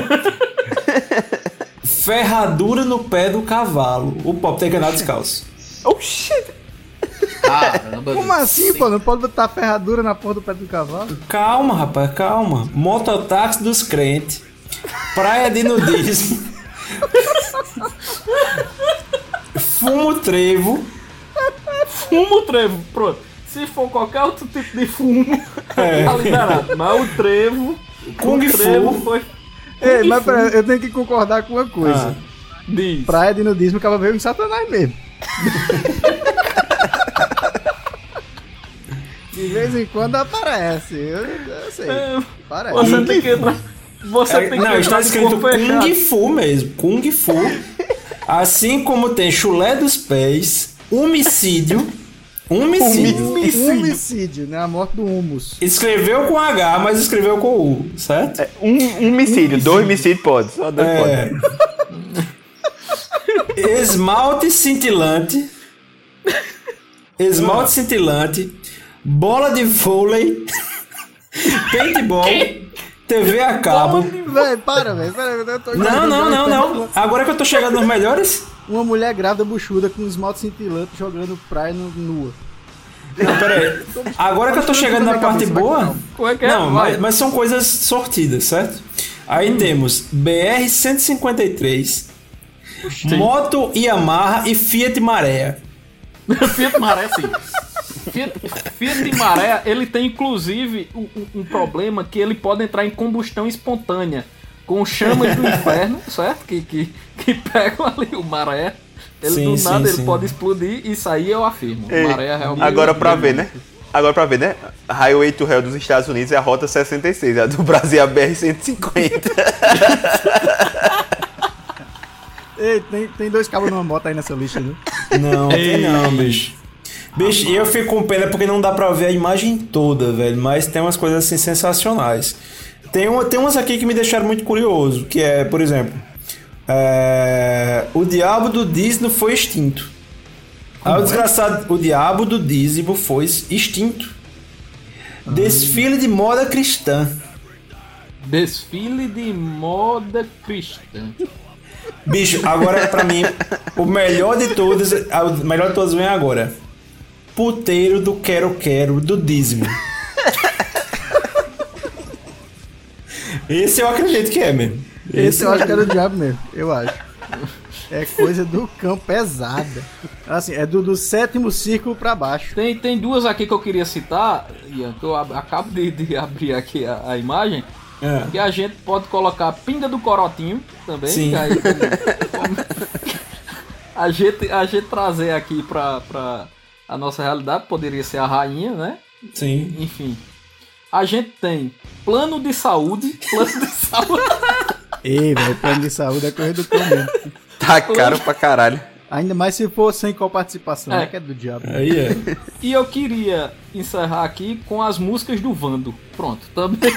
Ferradura no pé do cavalo. O pop tem que andar descalço. Oxi! Caramba. Como assim, pô? Não pode botar ferradura na porra do pé do cavalo? Calma, rapaz, calma. Mototáxi dos crentes. Praia de nudismo. Fumo trevo. Fumo trevo, pronto. Se for qualquer outro tipo de fumo, tá liberado. Mas o trevo. Kung Fu. Foi. Ei, mas pera, eu tenho que concordar com uma coisa. Diz. Praia de nudismo acaba veio em Satanás mesmo. De vez em quando aparece. Eu sei. Parece. Você tem que entrar. Não, está escrito Kung Fu mesmo. Kung Fu. Assim como tem chulé dos pés, homicídio. Homicídio, né? A morte do humus. Escreveu com H, mas escreveu com U, certo? Homicídio. 2 homicídios pode. Só 2 pode. Esmalte cintilante. Bola de vôlei. Paintball. TV a cabo. Véi, para, velho. Não. Agora que eu tô chegando nos melhores. Uma mulher grávida buchuda com esmalte cintilante jogando praia nua. Não, pera aí. Agora que eu tô chegando na parte boa. Como é que é? Não, mas são coisas sortidas, certo? Aí temos BR-153, moto Yamaha e Fiat Maré. Fiat Maré, sim. Fiat Maré, ele tem inclusive um problema que ele pode entrar em combustão espontânea com chamas do inferno, certo? Que pegam ali o maré. Ele ele pode explodir, isso aí eu afirmo. Ei, maré é realmente. Agora pra ver, né? Highway to Hell dos Estados Unidos é a Rota 66, a do Brasil é a BR-150. Ei, tem 2 cabos numa moto aí nessa lista, né? Não, tem não, bicho. Bicho, e eu fico com pena porque não dá pra ver a imagem toda, velho. Mas tem umas coisas assim sensacionais. Tem umas aqui que me deixaram muito curioso, que é, por exemplo, o diabo do dízimo foi extinto. Aí o desgraçado, o diabo do dízimo foi extinto. Desfile de moda cristã. Desfile de moda cristã. Bicho, agora pra mim, o melhor de todos vem agora. Puteiro do quero-quero do dízimo. Esse eu acredito que é mesmo. Esse eu acho que era do diabo mesmo, eu acho. É coisa do cão pesada. Assim, é do 7º círculo pra baixo. Tem 2 aqui que eu queria citar, Ian, que eu acabo de abrir aqui a imagem. Que a gente pode colocar pinga do corotinho também. Sim. Que aí, a gente trazer aqui pra a nossa realidade, poderia ser a rainha, né? Sim. Enfim. A gente tem plano de saúde. Ei, velho, plano de saúde é correr do cão mesmo. Tá caro pra caralho. Ainda mais se for sem coparticipação, né? Que é do diabo. Aí é. E eu queria encerrar aqui com as músicas do Vando. Pronto, também.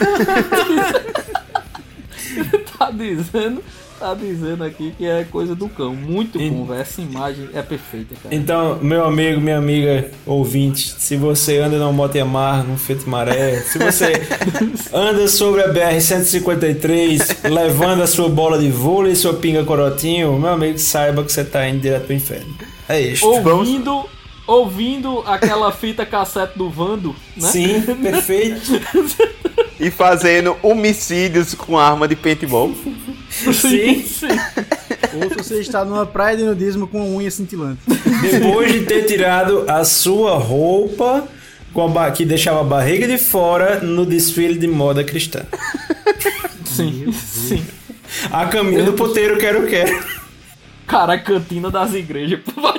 Tá dizendo aqui que é coisa do cão. Muito bom, velho. Essa imagem é perfeita, cara. Então, meu amigo, minha amiga ouvinte, se você anda numa moto Yamaha, num Fiat Maré, se você anda sobre a BR-153, levando a sua bola de vôlei e sua pinga corotinho, meu amigo, saiba que você tá indo direto pro inferno. É isso. Ouvindo aquela fita cassete do Vando, né? Sim, perfeito. E fazendo homicídios com arma de paintball. Sim. Ou se você está numa praia de nudismo com unha cintilante. Depois de ter tirado a sua roupa que deixava a barriga de fora no desfile de moda cristã. Sim. A caminho do puteiro quero. Cara, a cantina das igrejas.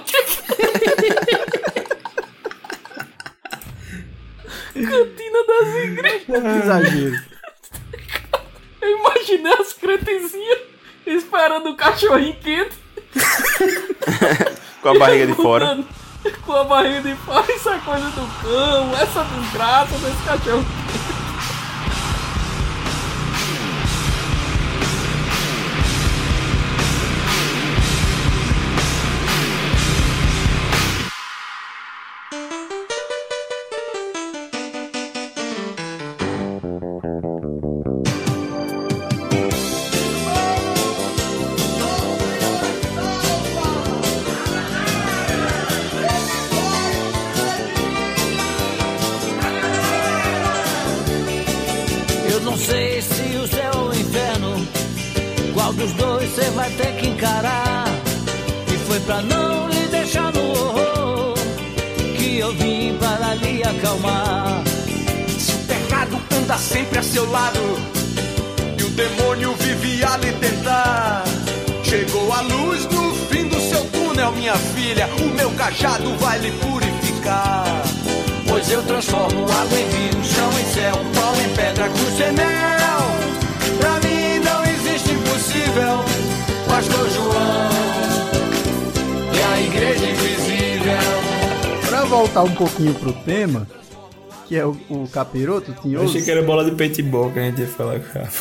Cantina das igrejas. Que exagero. Eu imaginei as cretezinhas esperando o cachorrinho quente. Com a barriga de fora. Com a barriga de fora, isso é coisa do cão, essa desgraça desse cachorro. sei se o céu ou o inferno, qual dos dois você vai ter que encarar. E foi pra não lhe deixar no horror que eu vim para lhe acalmar. Se o pecado anda sempre a seu lado e o demônio vive a lhe tentar, chegou a luz no fim do seu túnel, minha filha, o meu cajado vai lhe purificar. Pois eu transformo água em vinho, chão em céu, pau em pedra, cruz em mel. Pra mim não existe impossível, Pastor João e a Igreja Invisível. Pra voltar um pouquinho pro tema, que é o capiroto tinhoso. Eu achei que era bola de paintball que a gente ia falar com o cara.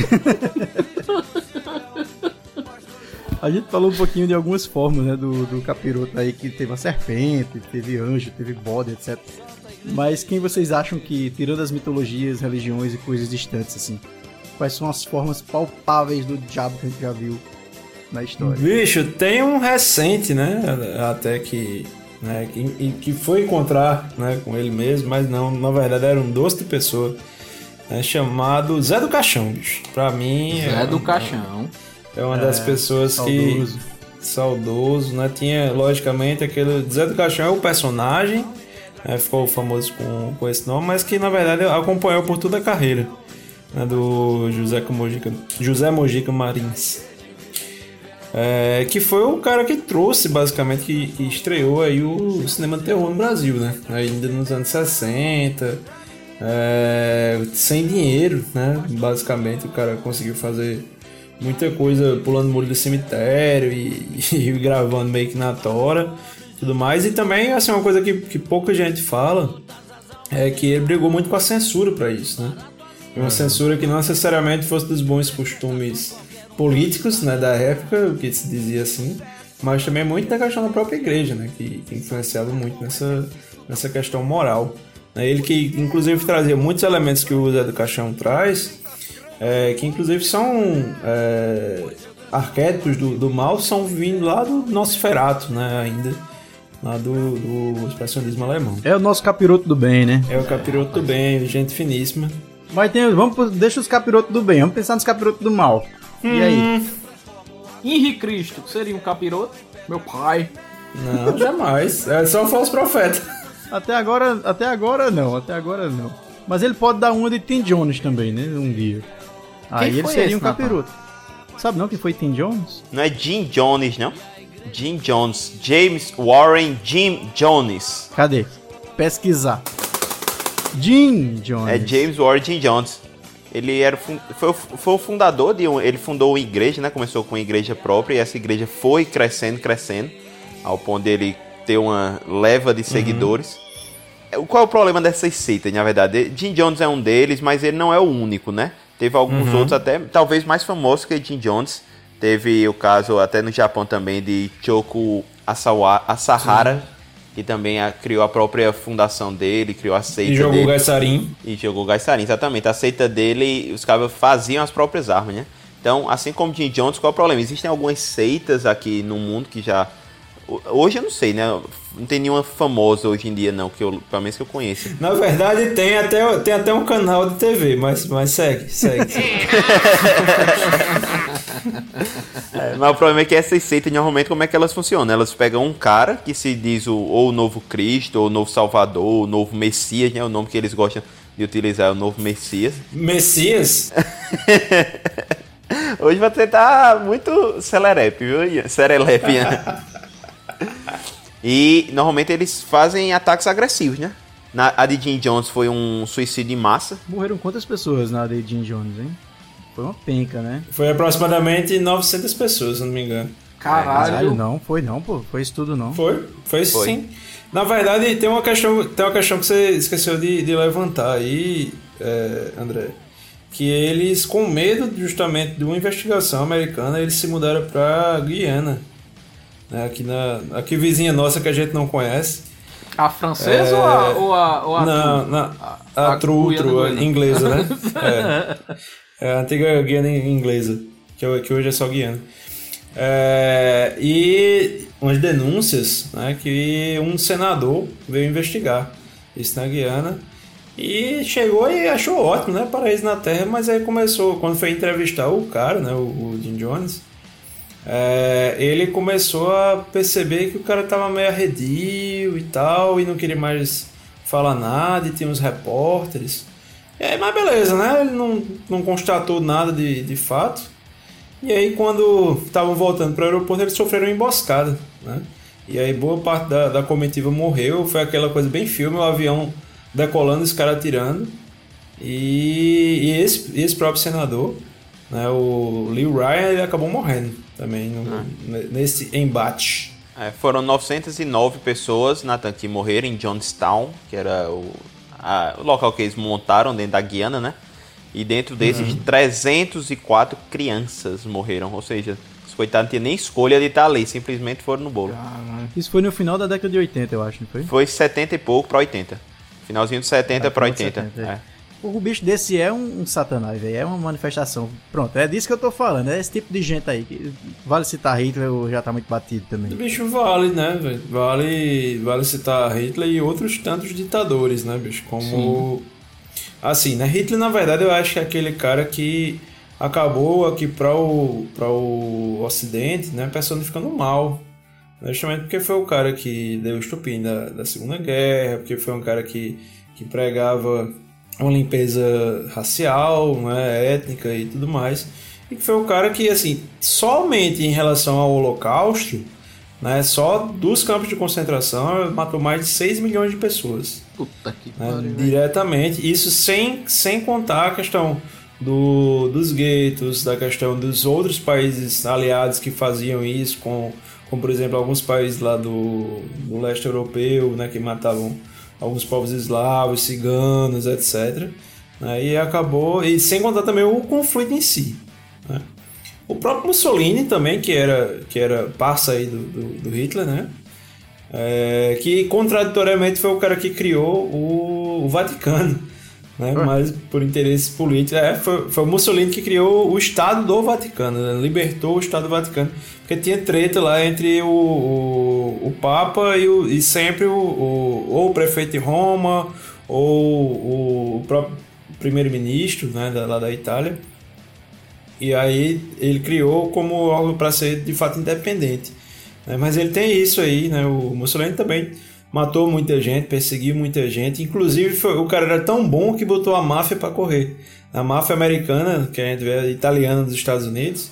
A gente falou um pouquinho de algumas formas, né, do capiroto aí, que teve a serpente, teve anjo, teve bode, etc. Mas quem vocês acham que, tirando as mitologias, religiões e coisas distantes, assim, quais são as formas palpáveis do diabo que a gente já viu na história? Bicho, tem um recente, né, até que foi encontrar, né, com ele mesmo, mas não, na verdade era um doce de pessoa, né, chamado Zé do Caixão, bicho. Pra mim... Zé do Caixão. É uma das pessoas saudoso. Saudoso, né? Tinha, logicamente, aquele... Zé do Caixão é o personagem, né? Ficou famoso com esse nome, mas que, na verdade, acompanhou por toda a carreira, né? Do José Mojica Marins. Que foi o cara que trouxe, basicamente, que estreou aí o cinema de terror no Brasil, né? Ainda nos anos 60, sem dinheiro, né? Basicamente, o cara conseguiu fazer muita coisa pulando muro do cemitério e gravando meio que na tora, tudo mais. E também, assim, uma coisa que pouca gente fala é que ele brigou muito com a censura para isso, né? Uma censura que não necessariamente fosse dos bons costumes políticos, né, da época, o que se dizia assim, mas também muito da questão da própria igreja, né, que influenciava muito nessa questão moral. Ele que, inclusive, trazia muitos elementos que o Zé do Caixão traz, que inclusive são arquétipos do mal, são vindo lá do Nosferatu, né, ainda, lá do expressionismo alemão. É o nosso capiroto do bem, né? É o capiroto do bem, gente finíssima. Mas deixa os capirotos do bem, vamos pensar nos capirotos do mal. E aí? Henri Cristo, que seria um capiroto? Meu pai. Não, jamais. É só um falso profeta. Até agora não. Mas ele pode dar uma de Tim Jones também, né? Um dia. Aí ele seria um capiroto. Sabe não que foi Tim Jones? Não é Jim Jones, não? Jim Jones. James Warren Jim Jones. Cadê? Pesquisar. Jim Jones. É James Warren Jim Jones. Ele foi o fundador ele fundou uma igreja, né? Começou com uma igreja própria e essa igreja foi crescendo, ao ponto dele ter uma leva de seguidores. Qual é o problema dessas seitas, na verdade? Jim Jones é um deles, mas ele não é o único, né? Teve alguns outros até, talvez mais famosos que Jim Jones. Teve o caso até no Japão também de Choku Asahara, que também criou a própria fundação dele, criou a seita dele. E jogou Gaisarin, exatamente. A seita dele, os caras faziam as próprias armas, né? Então, assim como Jim Jones, qual é o problema? Existem algumas seitas aqui no mundo que já... Hoje eu não sei, né? Não tem nenhuma famosa hoje em dia, não, pelo menos que eu conheço. Na verdade, tem até um canal de TV, mas segue. Mas o problema é que essas seitas, normalmente, como é que elas funcionam? Elas pegam um cara que se diz ou o novo Cristo, ou o novo Salvador, ou o novo Messias, né? O nome que eles gostam de utilizar é o novo Messias. Messias? Hoje você tá muito serelepe, viu? Serelepe, né? E normalmente eles fazem ataques agressivos, né? A de Jim Jones foi um suicídio em massa. Morreram quantas pessoas na de Jim Jones, hein? Foi uma penca, né? Foi aproximadamente 900 pessoas, se não me engano. Caralho. Não, foi não, pô. Foi isso tudo, não. Foi sim. Na verdade, tem uma questão que você esqueceu de levantar aí, André. Que eles, com medo justamente de uma investigação americana, eles se mudaram pra Guiana. Né? Aqui vizinha nossa que a gente não conhece. A francesa ou a não, a Trutro, inglesa, né? A antiga Guiana inglesa, que hoje é só Guiana. E umas denúncias, né, que um senador veio investigar isso na Guiana E chegou e achou ótimo, né? Paraíso na Terra, mas aí começou, quando foi entrevistar o cara, né? O Jim Jones, ele começou a perceber que o cara tava meio arredio e tal, e não queria mais falar nada, e tinha uns repórteres. E aí, mas beleza, né? Ele não constatou nada de fato. E aí, quando estavam voltando para o aeroporto, eles sofreram uma emboscada, né? E aí, boa parte da comitiva morreu. Foi aquela coisa bem filme, o avião decolando, os caras atirando. E esse próprio senador, né, o Lee Ryan, ele acabou morrendo também nesse embate. Foram 909 pessoas, Nathan, que morreram em Johnstown, que era o local que eles montaram dentro da Guiana, né? E dentro desses, 304 crianças morreram. Ou seja, os coitados não tinham nem escolha de estar ali, simplesmente foram no bolo. Isso foi no final da década de 80, eu acho, não foi? Foi 70 e pouco para 80. Finalzinho de 70 para 80. 70, O bicho desse é um satanás, velho. É uma manifestação. Pronto, é disso que eu tô falando. É esse tipo de gente aí. Que vale citar Hitler ou já tá muito batido também? O bicho vale, né, velho? Vale citar Hitler e outros tantos ditadores, né, bicho? Como... Sim. Assim, né? Hitler, na verdade, eu acho que é aquele cara que acabou aqui para o Ocidente, né, personificando o mal. Justamente porque foi o cara que deu o estopim da Segunda Guerra, porque foi um cara que pregava uma limpeza racial, né, étnica e tudo mais. E que foi o cara que, assim, somente em relação ao Holocausto, né, só dos campos de concentração matou mais de 6 milhões de pessoas. Puta que pariu, diretamente. Isso sem contar a questão dos guetos, da questão dos outros países aliados que faziam isso, como por exemplo alguns países lá do leste europeu, né, que matavam alguns povos eslavos, ciganos, etc. E acabou, e sem contar também o conflito em si, né? O próprio Mussolini também, que era parça aí do Hitler, né? Que contraditoriamente foi o cara que criou o Vaticano, né? Mas por interesses políticos, foi o Mussolini que criou o Estado do Vaticano, né? Libertou o Estado do Vaticano, porque tinha treta lá entre o Papa e sempre ou o prefeito de Roma ou o próprio primeiro-ministro, né, lá da Itália. E aí ele criou como órgão para ser de fato independente, né? Mas ele tem isso aí, né? O Mussolini também matou muita gente, perseguiu muita gente, inclusive o cara era tão bom que botou a máfia para correr. A máfia americana, que a gente vê, italiana dos Estados Unidos,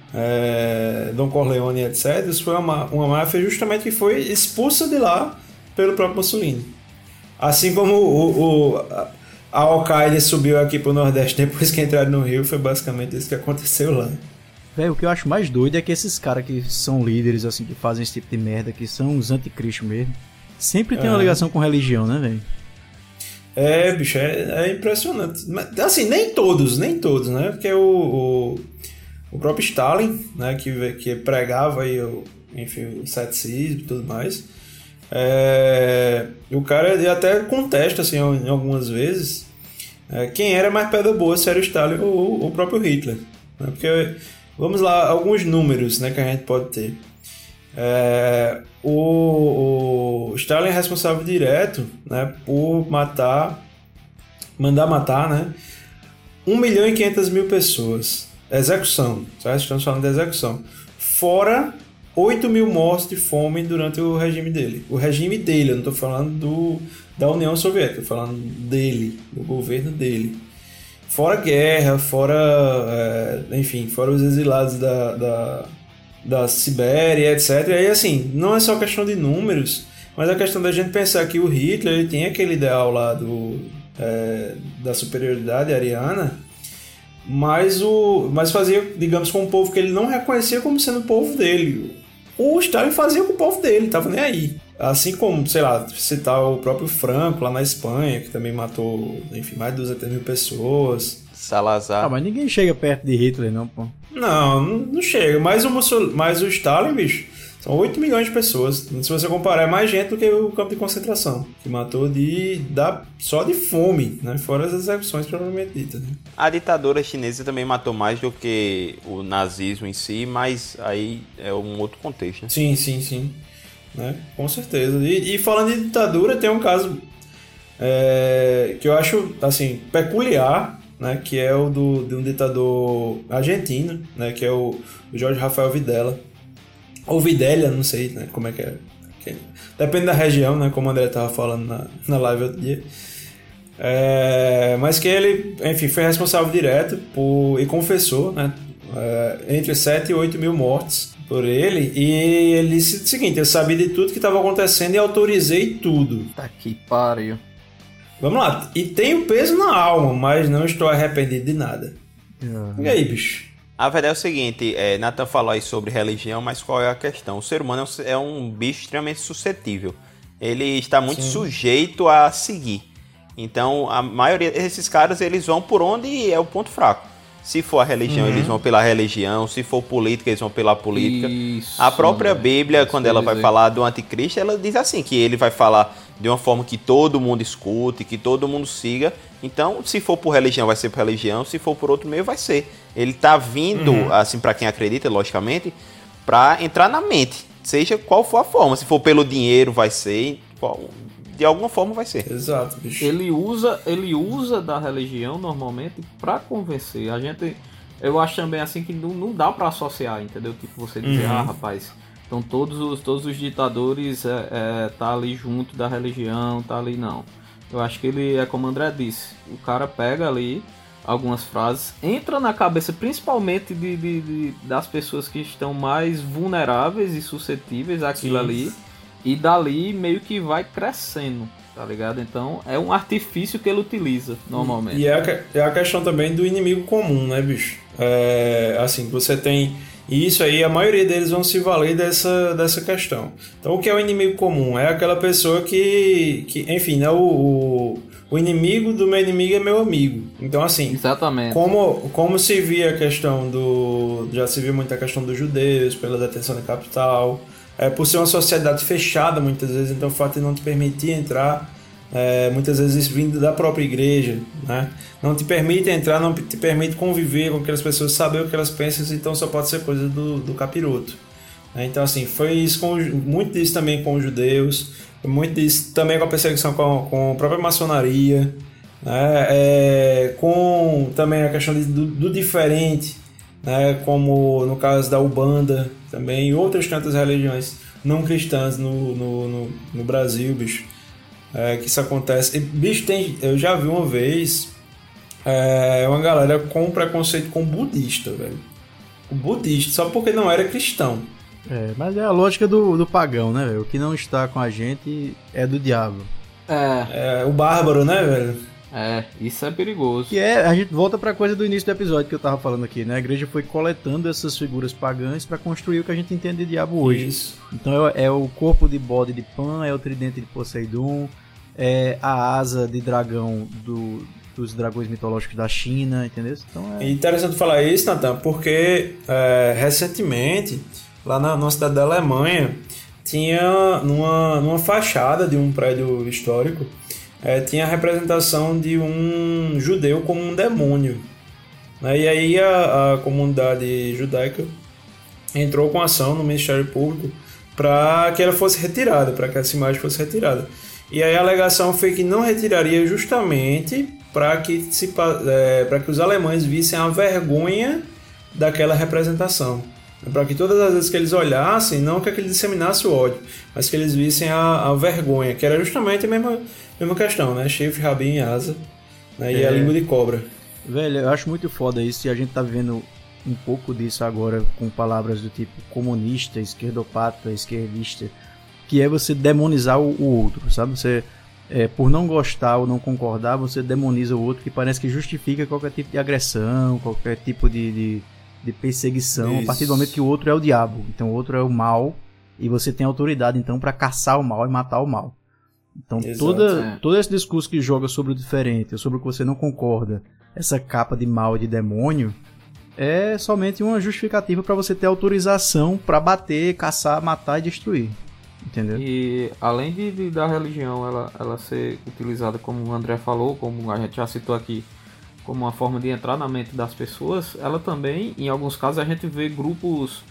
Don Corleone, etc. Isso foi uma máfia justamente que foi expulsa de lá pelo próprio Mussolini. Assim como a Al-Qaeda subiu aqui pro Nordeste depois que entraram no Rio, foi basicamente isso que aconteceu lá. Velho, o que eu acho mais doido é que esses caras que são líderes, assim, que fazem esse tipo de merda, que são os anticristos mesmo, sempre tem uma ligação com religião, né, velho? Bicho, é impressionante. Mas, assim, nem todos, né? Porque o próprio Stalin, né, que pregava aí o ceticismo e tudo mais, o cara até contesta, assim, em algumas vezes, quem era mais pedra boa, se era o Stalin ou o próprio Hitler, né? Porque, vamos lá, alguns números, né, que a gente pode ter. O Stalin é responsável direto, né, por mandar matar, né, 1.500.000 pessoas. Execução, certo? Estamos falando de execução. Fora 8.000 mortes de fome durante o regime dele. O regime dele, eu não estou falando da União Soviética, estou falando dele, do governo dele. Fora guerra, fora os exilados da Sibéria, etc. E aí, assim, não é só questão de números, mas a questão da gente pensar que o Hitler, ele tem aquele ideal lá da superioridade ariana, mas fazia, digamos, com um povo que ele não reconhecia como sendo o povo dele. O Stalin fazia com o povo dele, tava nem aí. Assim como, sei lá, citar o próprio Franco lá na Espanha, que também matou, enfim, mais de 200.000 pessoas. Salazar. Mas ninguém chega perto de Hitler, não, pô. Não chega. Mas o Stalin, bicho, são 8 milhões de pessoas. Se você comparar, é mais gente do que o campo de concentração, que matou só de fome, né? Fora as execuções propriamente ditas, né? A ditadura chinesa também matou mais do que o nazismo em si, mas aí é um outro contexto, né? Sim. Né? Com certeza. E falando de ditadura, tem um caso que eu acho assim peculiar, né, que é o de um ditador argentino, né, que é o Jorge Rafael Videla, ou Videla, não sei, né, como é que é. Depende da região, né, como o André estava falando na live outro dia. Mas que ele, enfim, foi responsável direto e confessou, né, entre 7 e 8 mil mortes por ele, e ele disse o seguinte: eu sabia de tudo que estava acontecendo e autorizei tudo. Tá que pariu. Vamos lá, e tenho peso na alma, mas não estou arrependido de nada. E aí, bicho? A verdade é o seguinte, Nathan falou aí sobre religião, mas qual é a questão? O ser humano é um bicho extremamente suscetível. Ele está muito sujeito a seguir. Então, a maioria desses caras, eles vão por onde é o ponto fraco. Se for a religião, eles vão pela religião. Se for política, eles vão pela política. Isso, a própria Bíblia, quando ela vai falar do anticristo, ela diz assim, que ele vai falar de uma forma que todo mundo escute, que todo mundo siga. Então, se for por religião, vai ser por religião. Se for por outro meio, vai ser. Ele tá vindo, assim, pra quem acredita, logicamente, pra entrar na mente. Seja qual for a forma. Se for pelo dinheiro, vai ser. De alguma forma vai ser. Exato, bicho. Ele usa da religião normalmente pra convencer. Eu acho também assim que não dá pra associar, entendeu? Tipo, você dizer, rapaz, então todos os ditadores tá ali junto da religião, tá ali, não. Eu acho que ele é como o André disse. O cara pega ali algumas frases, entra na cabeça principalmente das pessoas que estão mais vulneráveis e suscetíveis àquilo ali. E dali meio que vai crescendo, tá ligado? Então é um artifício que ele utiliza normalmente. E é a questão também do inimigo comum, né, bicho? Assim, você tem... E isso aí, a maioria deles vão se valer dessa questão. Então, o que é o inimigo comum? É aquela pessoa que enfim, né, o inimigo do meu inimigo é meu amigo. Então, assim... Exatamente. Como se via a questão já se viu muita questão dos judeus, pela detenção da capital... por ser uma sociedade fechada muitas vezes, então o fato de não te permitir entrar, muitas vezes vindo da própria igreja, né? Não te permite entrar, não te permite conviver com aquelas pessoas, saber o que elas pensam, então só pode ser coisa do capiroto. Então, assim, foi isso muito disso também com os judeus, muito disso também com a perseguição com a própria maçonaria, né? Com também a questão do diferente, né? Como no caso da Umbanda também, e outras tantas religiões não cristãs no Brasil, bicho, que isso acontece. Bicho, eu já vi uma vez uma galera com preconceito com budista, velho. O budista, só porque não era cristão. Mas é a lógica do pagão, né, velho? O que não está com a gente é do diabo. O bárbaro, né, velho? Isso é perigoso. Que a gente volta pra coisa do início do episódio que eu tava falando aqui, né? A igreja foi coletando essas figuras pagãs pra construir o que a gente entende de diabo hoje. Isso. Então é o corpo de bode de Pan, é o tridente de Poseidon, é a asa de dragão dos dragões mitológicos da China, entendeu? Então É interessante falar isso, Nathan, porque recentemente, lá na cidade da Alemanha, tinha numa fachada de um prédio histórico, tinha a representação de um judeu como um demônio, né? E aí a comunidade judaica entrou com ação no Ministério Público para que ela fosse retirada, para que essa imagem fosse retirada. E aí a alegação foi que não retiraria justamente para que os alemães vissem a vergonha daquela representação. Para que todas as vezes que eles olhassem, não que ele disseminasse o ódio, mas que eles vissem a vergonha, que era justamente a mesma questão, né? Chifre, rabinho e asa, né? E a língua de cobra. Velho, eu acho muito foda isso, e a gente tá vendo um pouco disso agora com palavras do tipo comunista, esquerdopata, esquerdista, que é você demonizar o outro, sabe? Você, por não gostar ou não concordar, você demoniza o outro, que parece que justifica qualquer tipo de agressão, qualquer tipo de perseguição, isso. A partir do momento que o outro é o diabo, então o outro é o mal, e você tem autoridade então para caçar o mal e matar o mal. Então todo esse discurso que joga sobre o diferente, sobre o que você não concorda, essa capa de mal e de demônio, é somente uma justificativa para você ter autorização para bater, caçar, matar e destruir. Entendeu? E além da religião ela ser utilizada, como o André falou, como a gente já citou aqui, como uma forma de entrar na mente das pessoas, ela também, em alguns casos, a gente vê grupos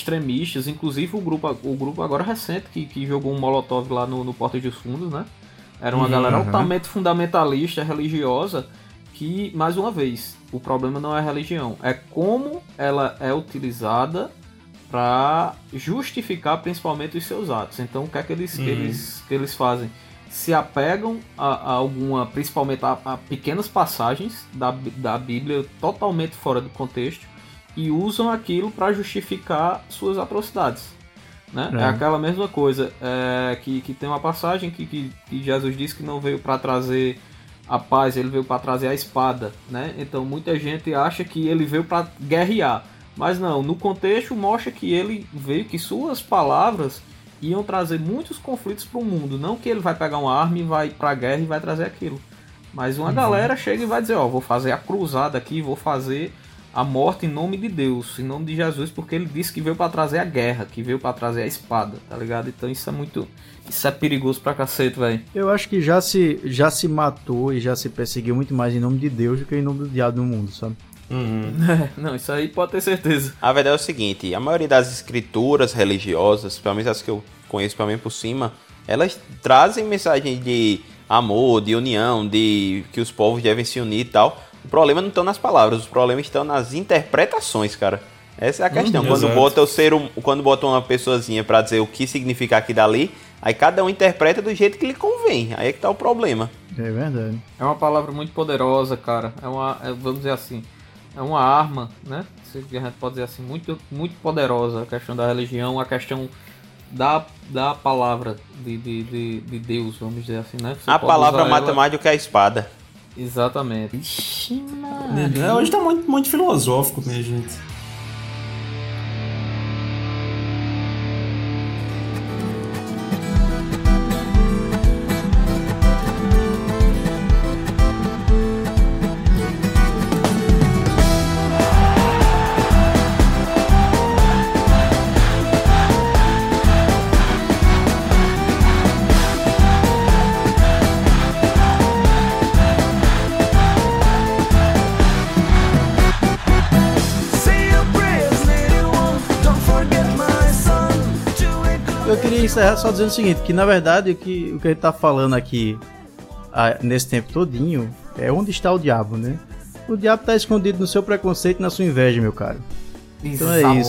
extremistas, inclusive o grupo agora recente, que jogou um molotov lá no Porta dos Fundos, né? Era uma galera altamente fundamentalista, religiosa, que, mais uma vez, o problema não é a religião, é como ela é utilizada para justificar principalmente os seus atos. Então, o que é que eles fazem? Se apegam a alguma, principalmente a pequenas passagens da Bíblia totalmente fora do contexto e usam aquilo para justificar suas atrocidades, né? É aquela mesma coisa que tem uma passagem que Jesus disse que não veio para trazer a paz, ele veio para trazer a espada, né? Então muita gente acha que ele veio para guerrear, mas não, no contexto mostra que ele veio, que suas palavras iam trazer muitos conflitos para o mundo, não que ele vai pegar uma arma e vai para a guerra e vai trazer aquilo, mas uma galera chega e vai dizer, vou fazer a cruzada aqui, vou fazer a morte em nome de Deus, em nome de Jesus, porque ele disse que veio para trazer a guerra, que veio para trazer a espada, tá ligado? Então isso é perigoso pra cacete, velho. Eu acho que já se matou e já se perseguiu muito mais em nome de Deus do que em nome do diabo no mundo, sabe? Não, isso aí pode ter certeza. A verdade é o seguinte, a maioria das escrituras religiosas, pelo menos as que eu conheço pelo menos por cima, elas trazem mensagem de amor, de união, de que os povos devem se unir e tal. O problema não estão nas palavras, os problemas estão nas interpretações, cara. Essa é a questão. Quando bota uma pessoazinha pra dizer o que significa aqui dali, aí cada um interpreta do jeito que lhe convém. Aí é que tá o problema. É verdade. É uma palavra muito poderosa, cara. Vamos dizer assim, é uma arma, né? A gente pode dizer assim, muito, muito poderosa. A questão da religião, a questão da palavra de Deus, vamos dizer assim, né? A palavra mata mais do que a espada. Exatamente. Ixi, mano. Hoje tá muito, muito filosófico, minha gente. Eu queria encerrar só dizendo o seguinte, que na verdade o que a gente tá falando aqui nesse tempo todinho é onde está o diabo, né? O diabo tá escondido no seu preconceito e na sua inveja, meu caro. Então é isso.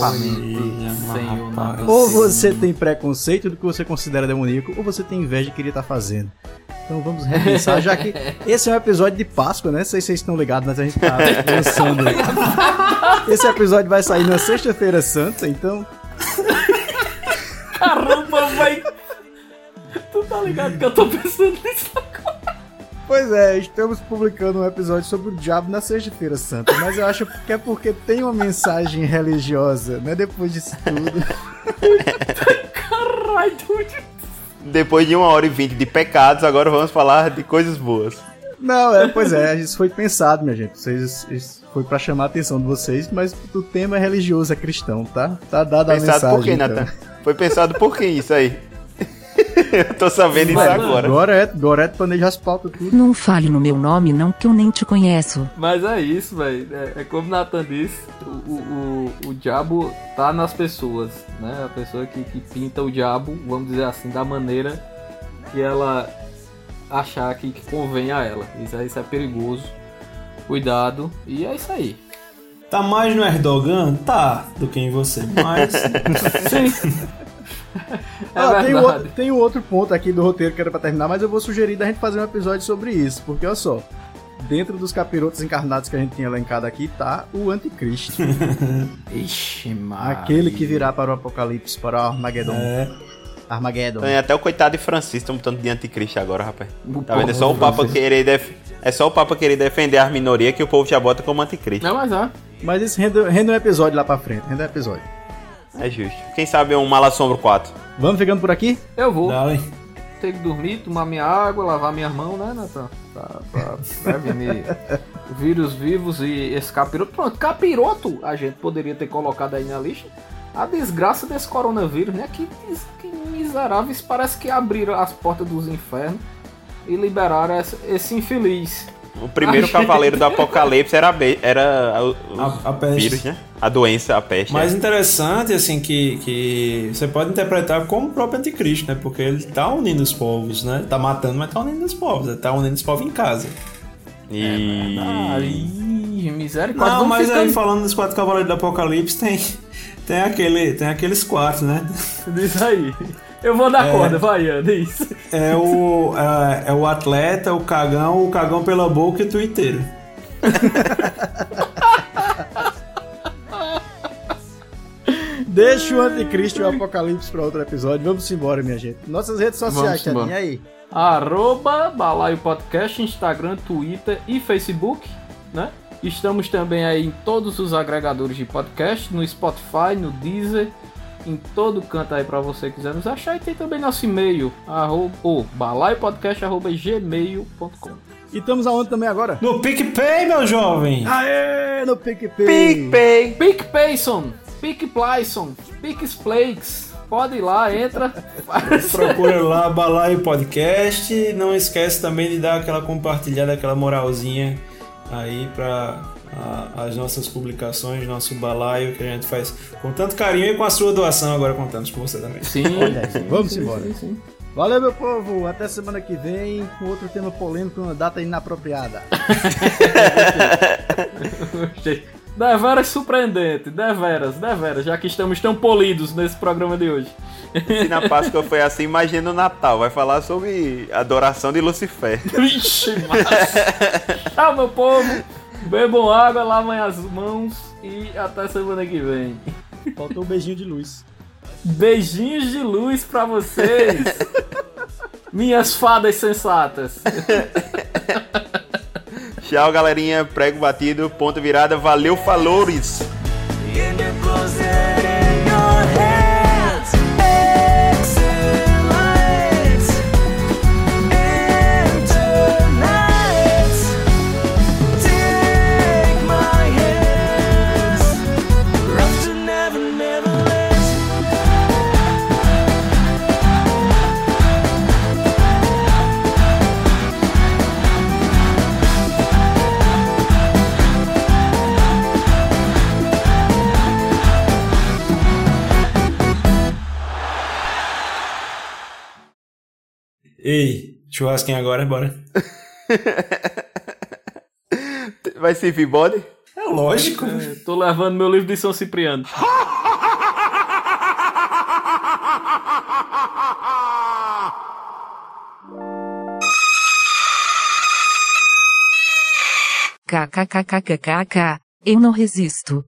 Ou você tem preconceito do que você considera demoníaco, ou você tem inveja e queria estar fazendo. Então vamos repensar, já que esse é um episódio de Páscoa, né? Não sei se vocês estão ligados, mas a gente tá lançando. Esse episódio vai sair na Sexta-feira Santa, então... Caramba, véi! Tu tá ligado que eu tô pensando nisso agora? Pois é, estamos publicando um episódio sobre o diabo na Sexta-feira Santa, mas eu acho que é porque tem uma mensagem religiosa, né? Depois disso tudo. Caralho, depois de 1h20 de pecados, agora vamos falar de coisas boas. Não, pois é, isso foi pensado, minha gente. Isso foi pra chamar a atenção de vocês, mas o tema é religioso, é cristão, tá? Tá dada a mensagem. Pensado por quê, então. Nathan? Foi pensado por quem isso aí? Eu tô sabendo isso agora. Goreto planeja as pautas tudo. Não fale no meu nome não, que eu nem te conheço. Mas é isso, velho. É como o Nathan disse, o diabo tá nas pessoas, né? A pessoa que pinta o diabo, vamos dizer assim, da maneira que ela achar que convém a ela. Isso é perigoso. Cuidado. E é isso aí. Tá mais no Erdogan? Tá, do que em você, mas... Sim. Tem um outro ponto aqui do roteiro que era pra terminar, mas eu vou sugerir da gente fazer um episódio sobre isso, porque olha só, dentro dos capirotos encarnados que a gente tinha elencado aqui tá o Anticristo. Ixi, mano. Aquele que virá para o Apocalipse, para o Armagedon. Armageddon. Tem até o coitado de Francisco estão botando de Anticristo agora, rapaz. Tá vendo? É só o Papa querer defender as minorias que o povo já bota como Anticristo. Não, mas isso rende um episódio lá pra frente. Rende um episódio. É justo. Quem sabe um Malassombro 4. Vamos ficando por aqui? Eu vou. Dale. Ter que dormir, tomar minha água, lavar minhas mãos, né, Nathan? Pra prevenir vírus vivos e esse capiroto. Pronto, capiroto a gente poderia ter colocado aí na lista. A desgraça desse coronavírus, né? Que miseráveis, parece que abriram as portas dos infernos e liberaram esse infeliz. O primeiro cavaleiro do Apocalipse era a peste. Vírus, né? A doença, a peste. Mais interessante, assim, que você pode interpretar como o próprio anticristo, né? Porque ele tá unindo os povos, né? Tá matando, mas tá unindo os povos. Ele tá unindo os povos em casa. Misericórdia. Não, mas aí falando dos 4 cavaleiros do Apocalipse, tem aqueles 4, né? Diz aí. Eu vou dar corda, vai, diz. É o atleta, o cagão pela boca e o tuiteiro. Deixa o Anticristo e o Apocalipse para outro episódio. Vamos embora, minha gente. Nossas redes sociais, Tiaguinho, e aí? @Balaio Podcast, Instagram, Twitter e Facebook, né? Estamos também aí em todos os agregadores de podcast, no Spotify, no Deezer, em todo canto aí pra você quiser nos achar. E tem também nosso e-mail, balaiopodcast@gmail.com. E estamos aonde também agora? No PicPay, meu jovem! Aê, no PicPay! PicPayson, PicPlayson, PicSplakes. Pode ir lá, entra. Procura lá, Balaio Podcast. Não esquece também de dar aquela compartilhada, aquela moralzinha aí para as nossas publicações, nosso balaio que a gente faz com tanto carinho e com a sua doação agora contamos com você também. Sim, vamos embora. Sim. Valeu, meu povo, até semana que vem com outro tema polêmico, uma data inapropriada. Gostei. Deveras surpreendente, deveras, já que estamos tão polidos nesse programa de hoje. Se na Páscoa foi assim, imagina o Natal, vai falar sobre a adoração de Lucifer. Vixe, massa. Tchau, meu povo, bebam água, lavem as mãos e até semana que vem. Faltou um beijinho de luz. Beijinhos de luz pra vocês, minhas fadas sensatas. Tchau, galerinha. Prego batido, ponto virada. Valeu, falores! Ei, churrasquinho agora, bora. Vai servir bode? É lógico. Tô levando meu livro de São Cipriano. KKKKKK, eu não resisto.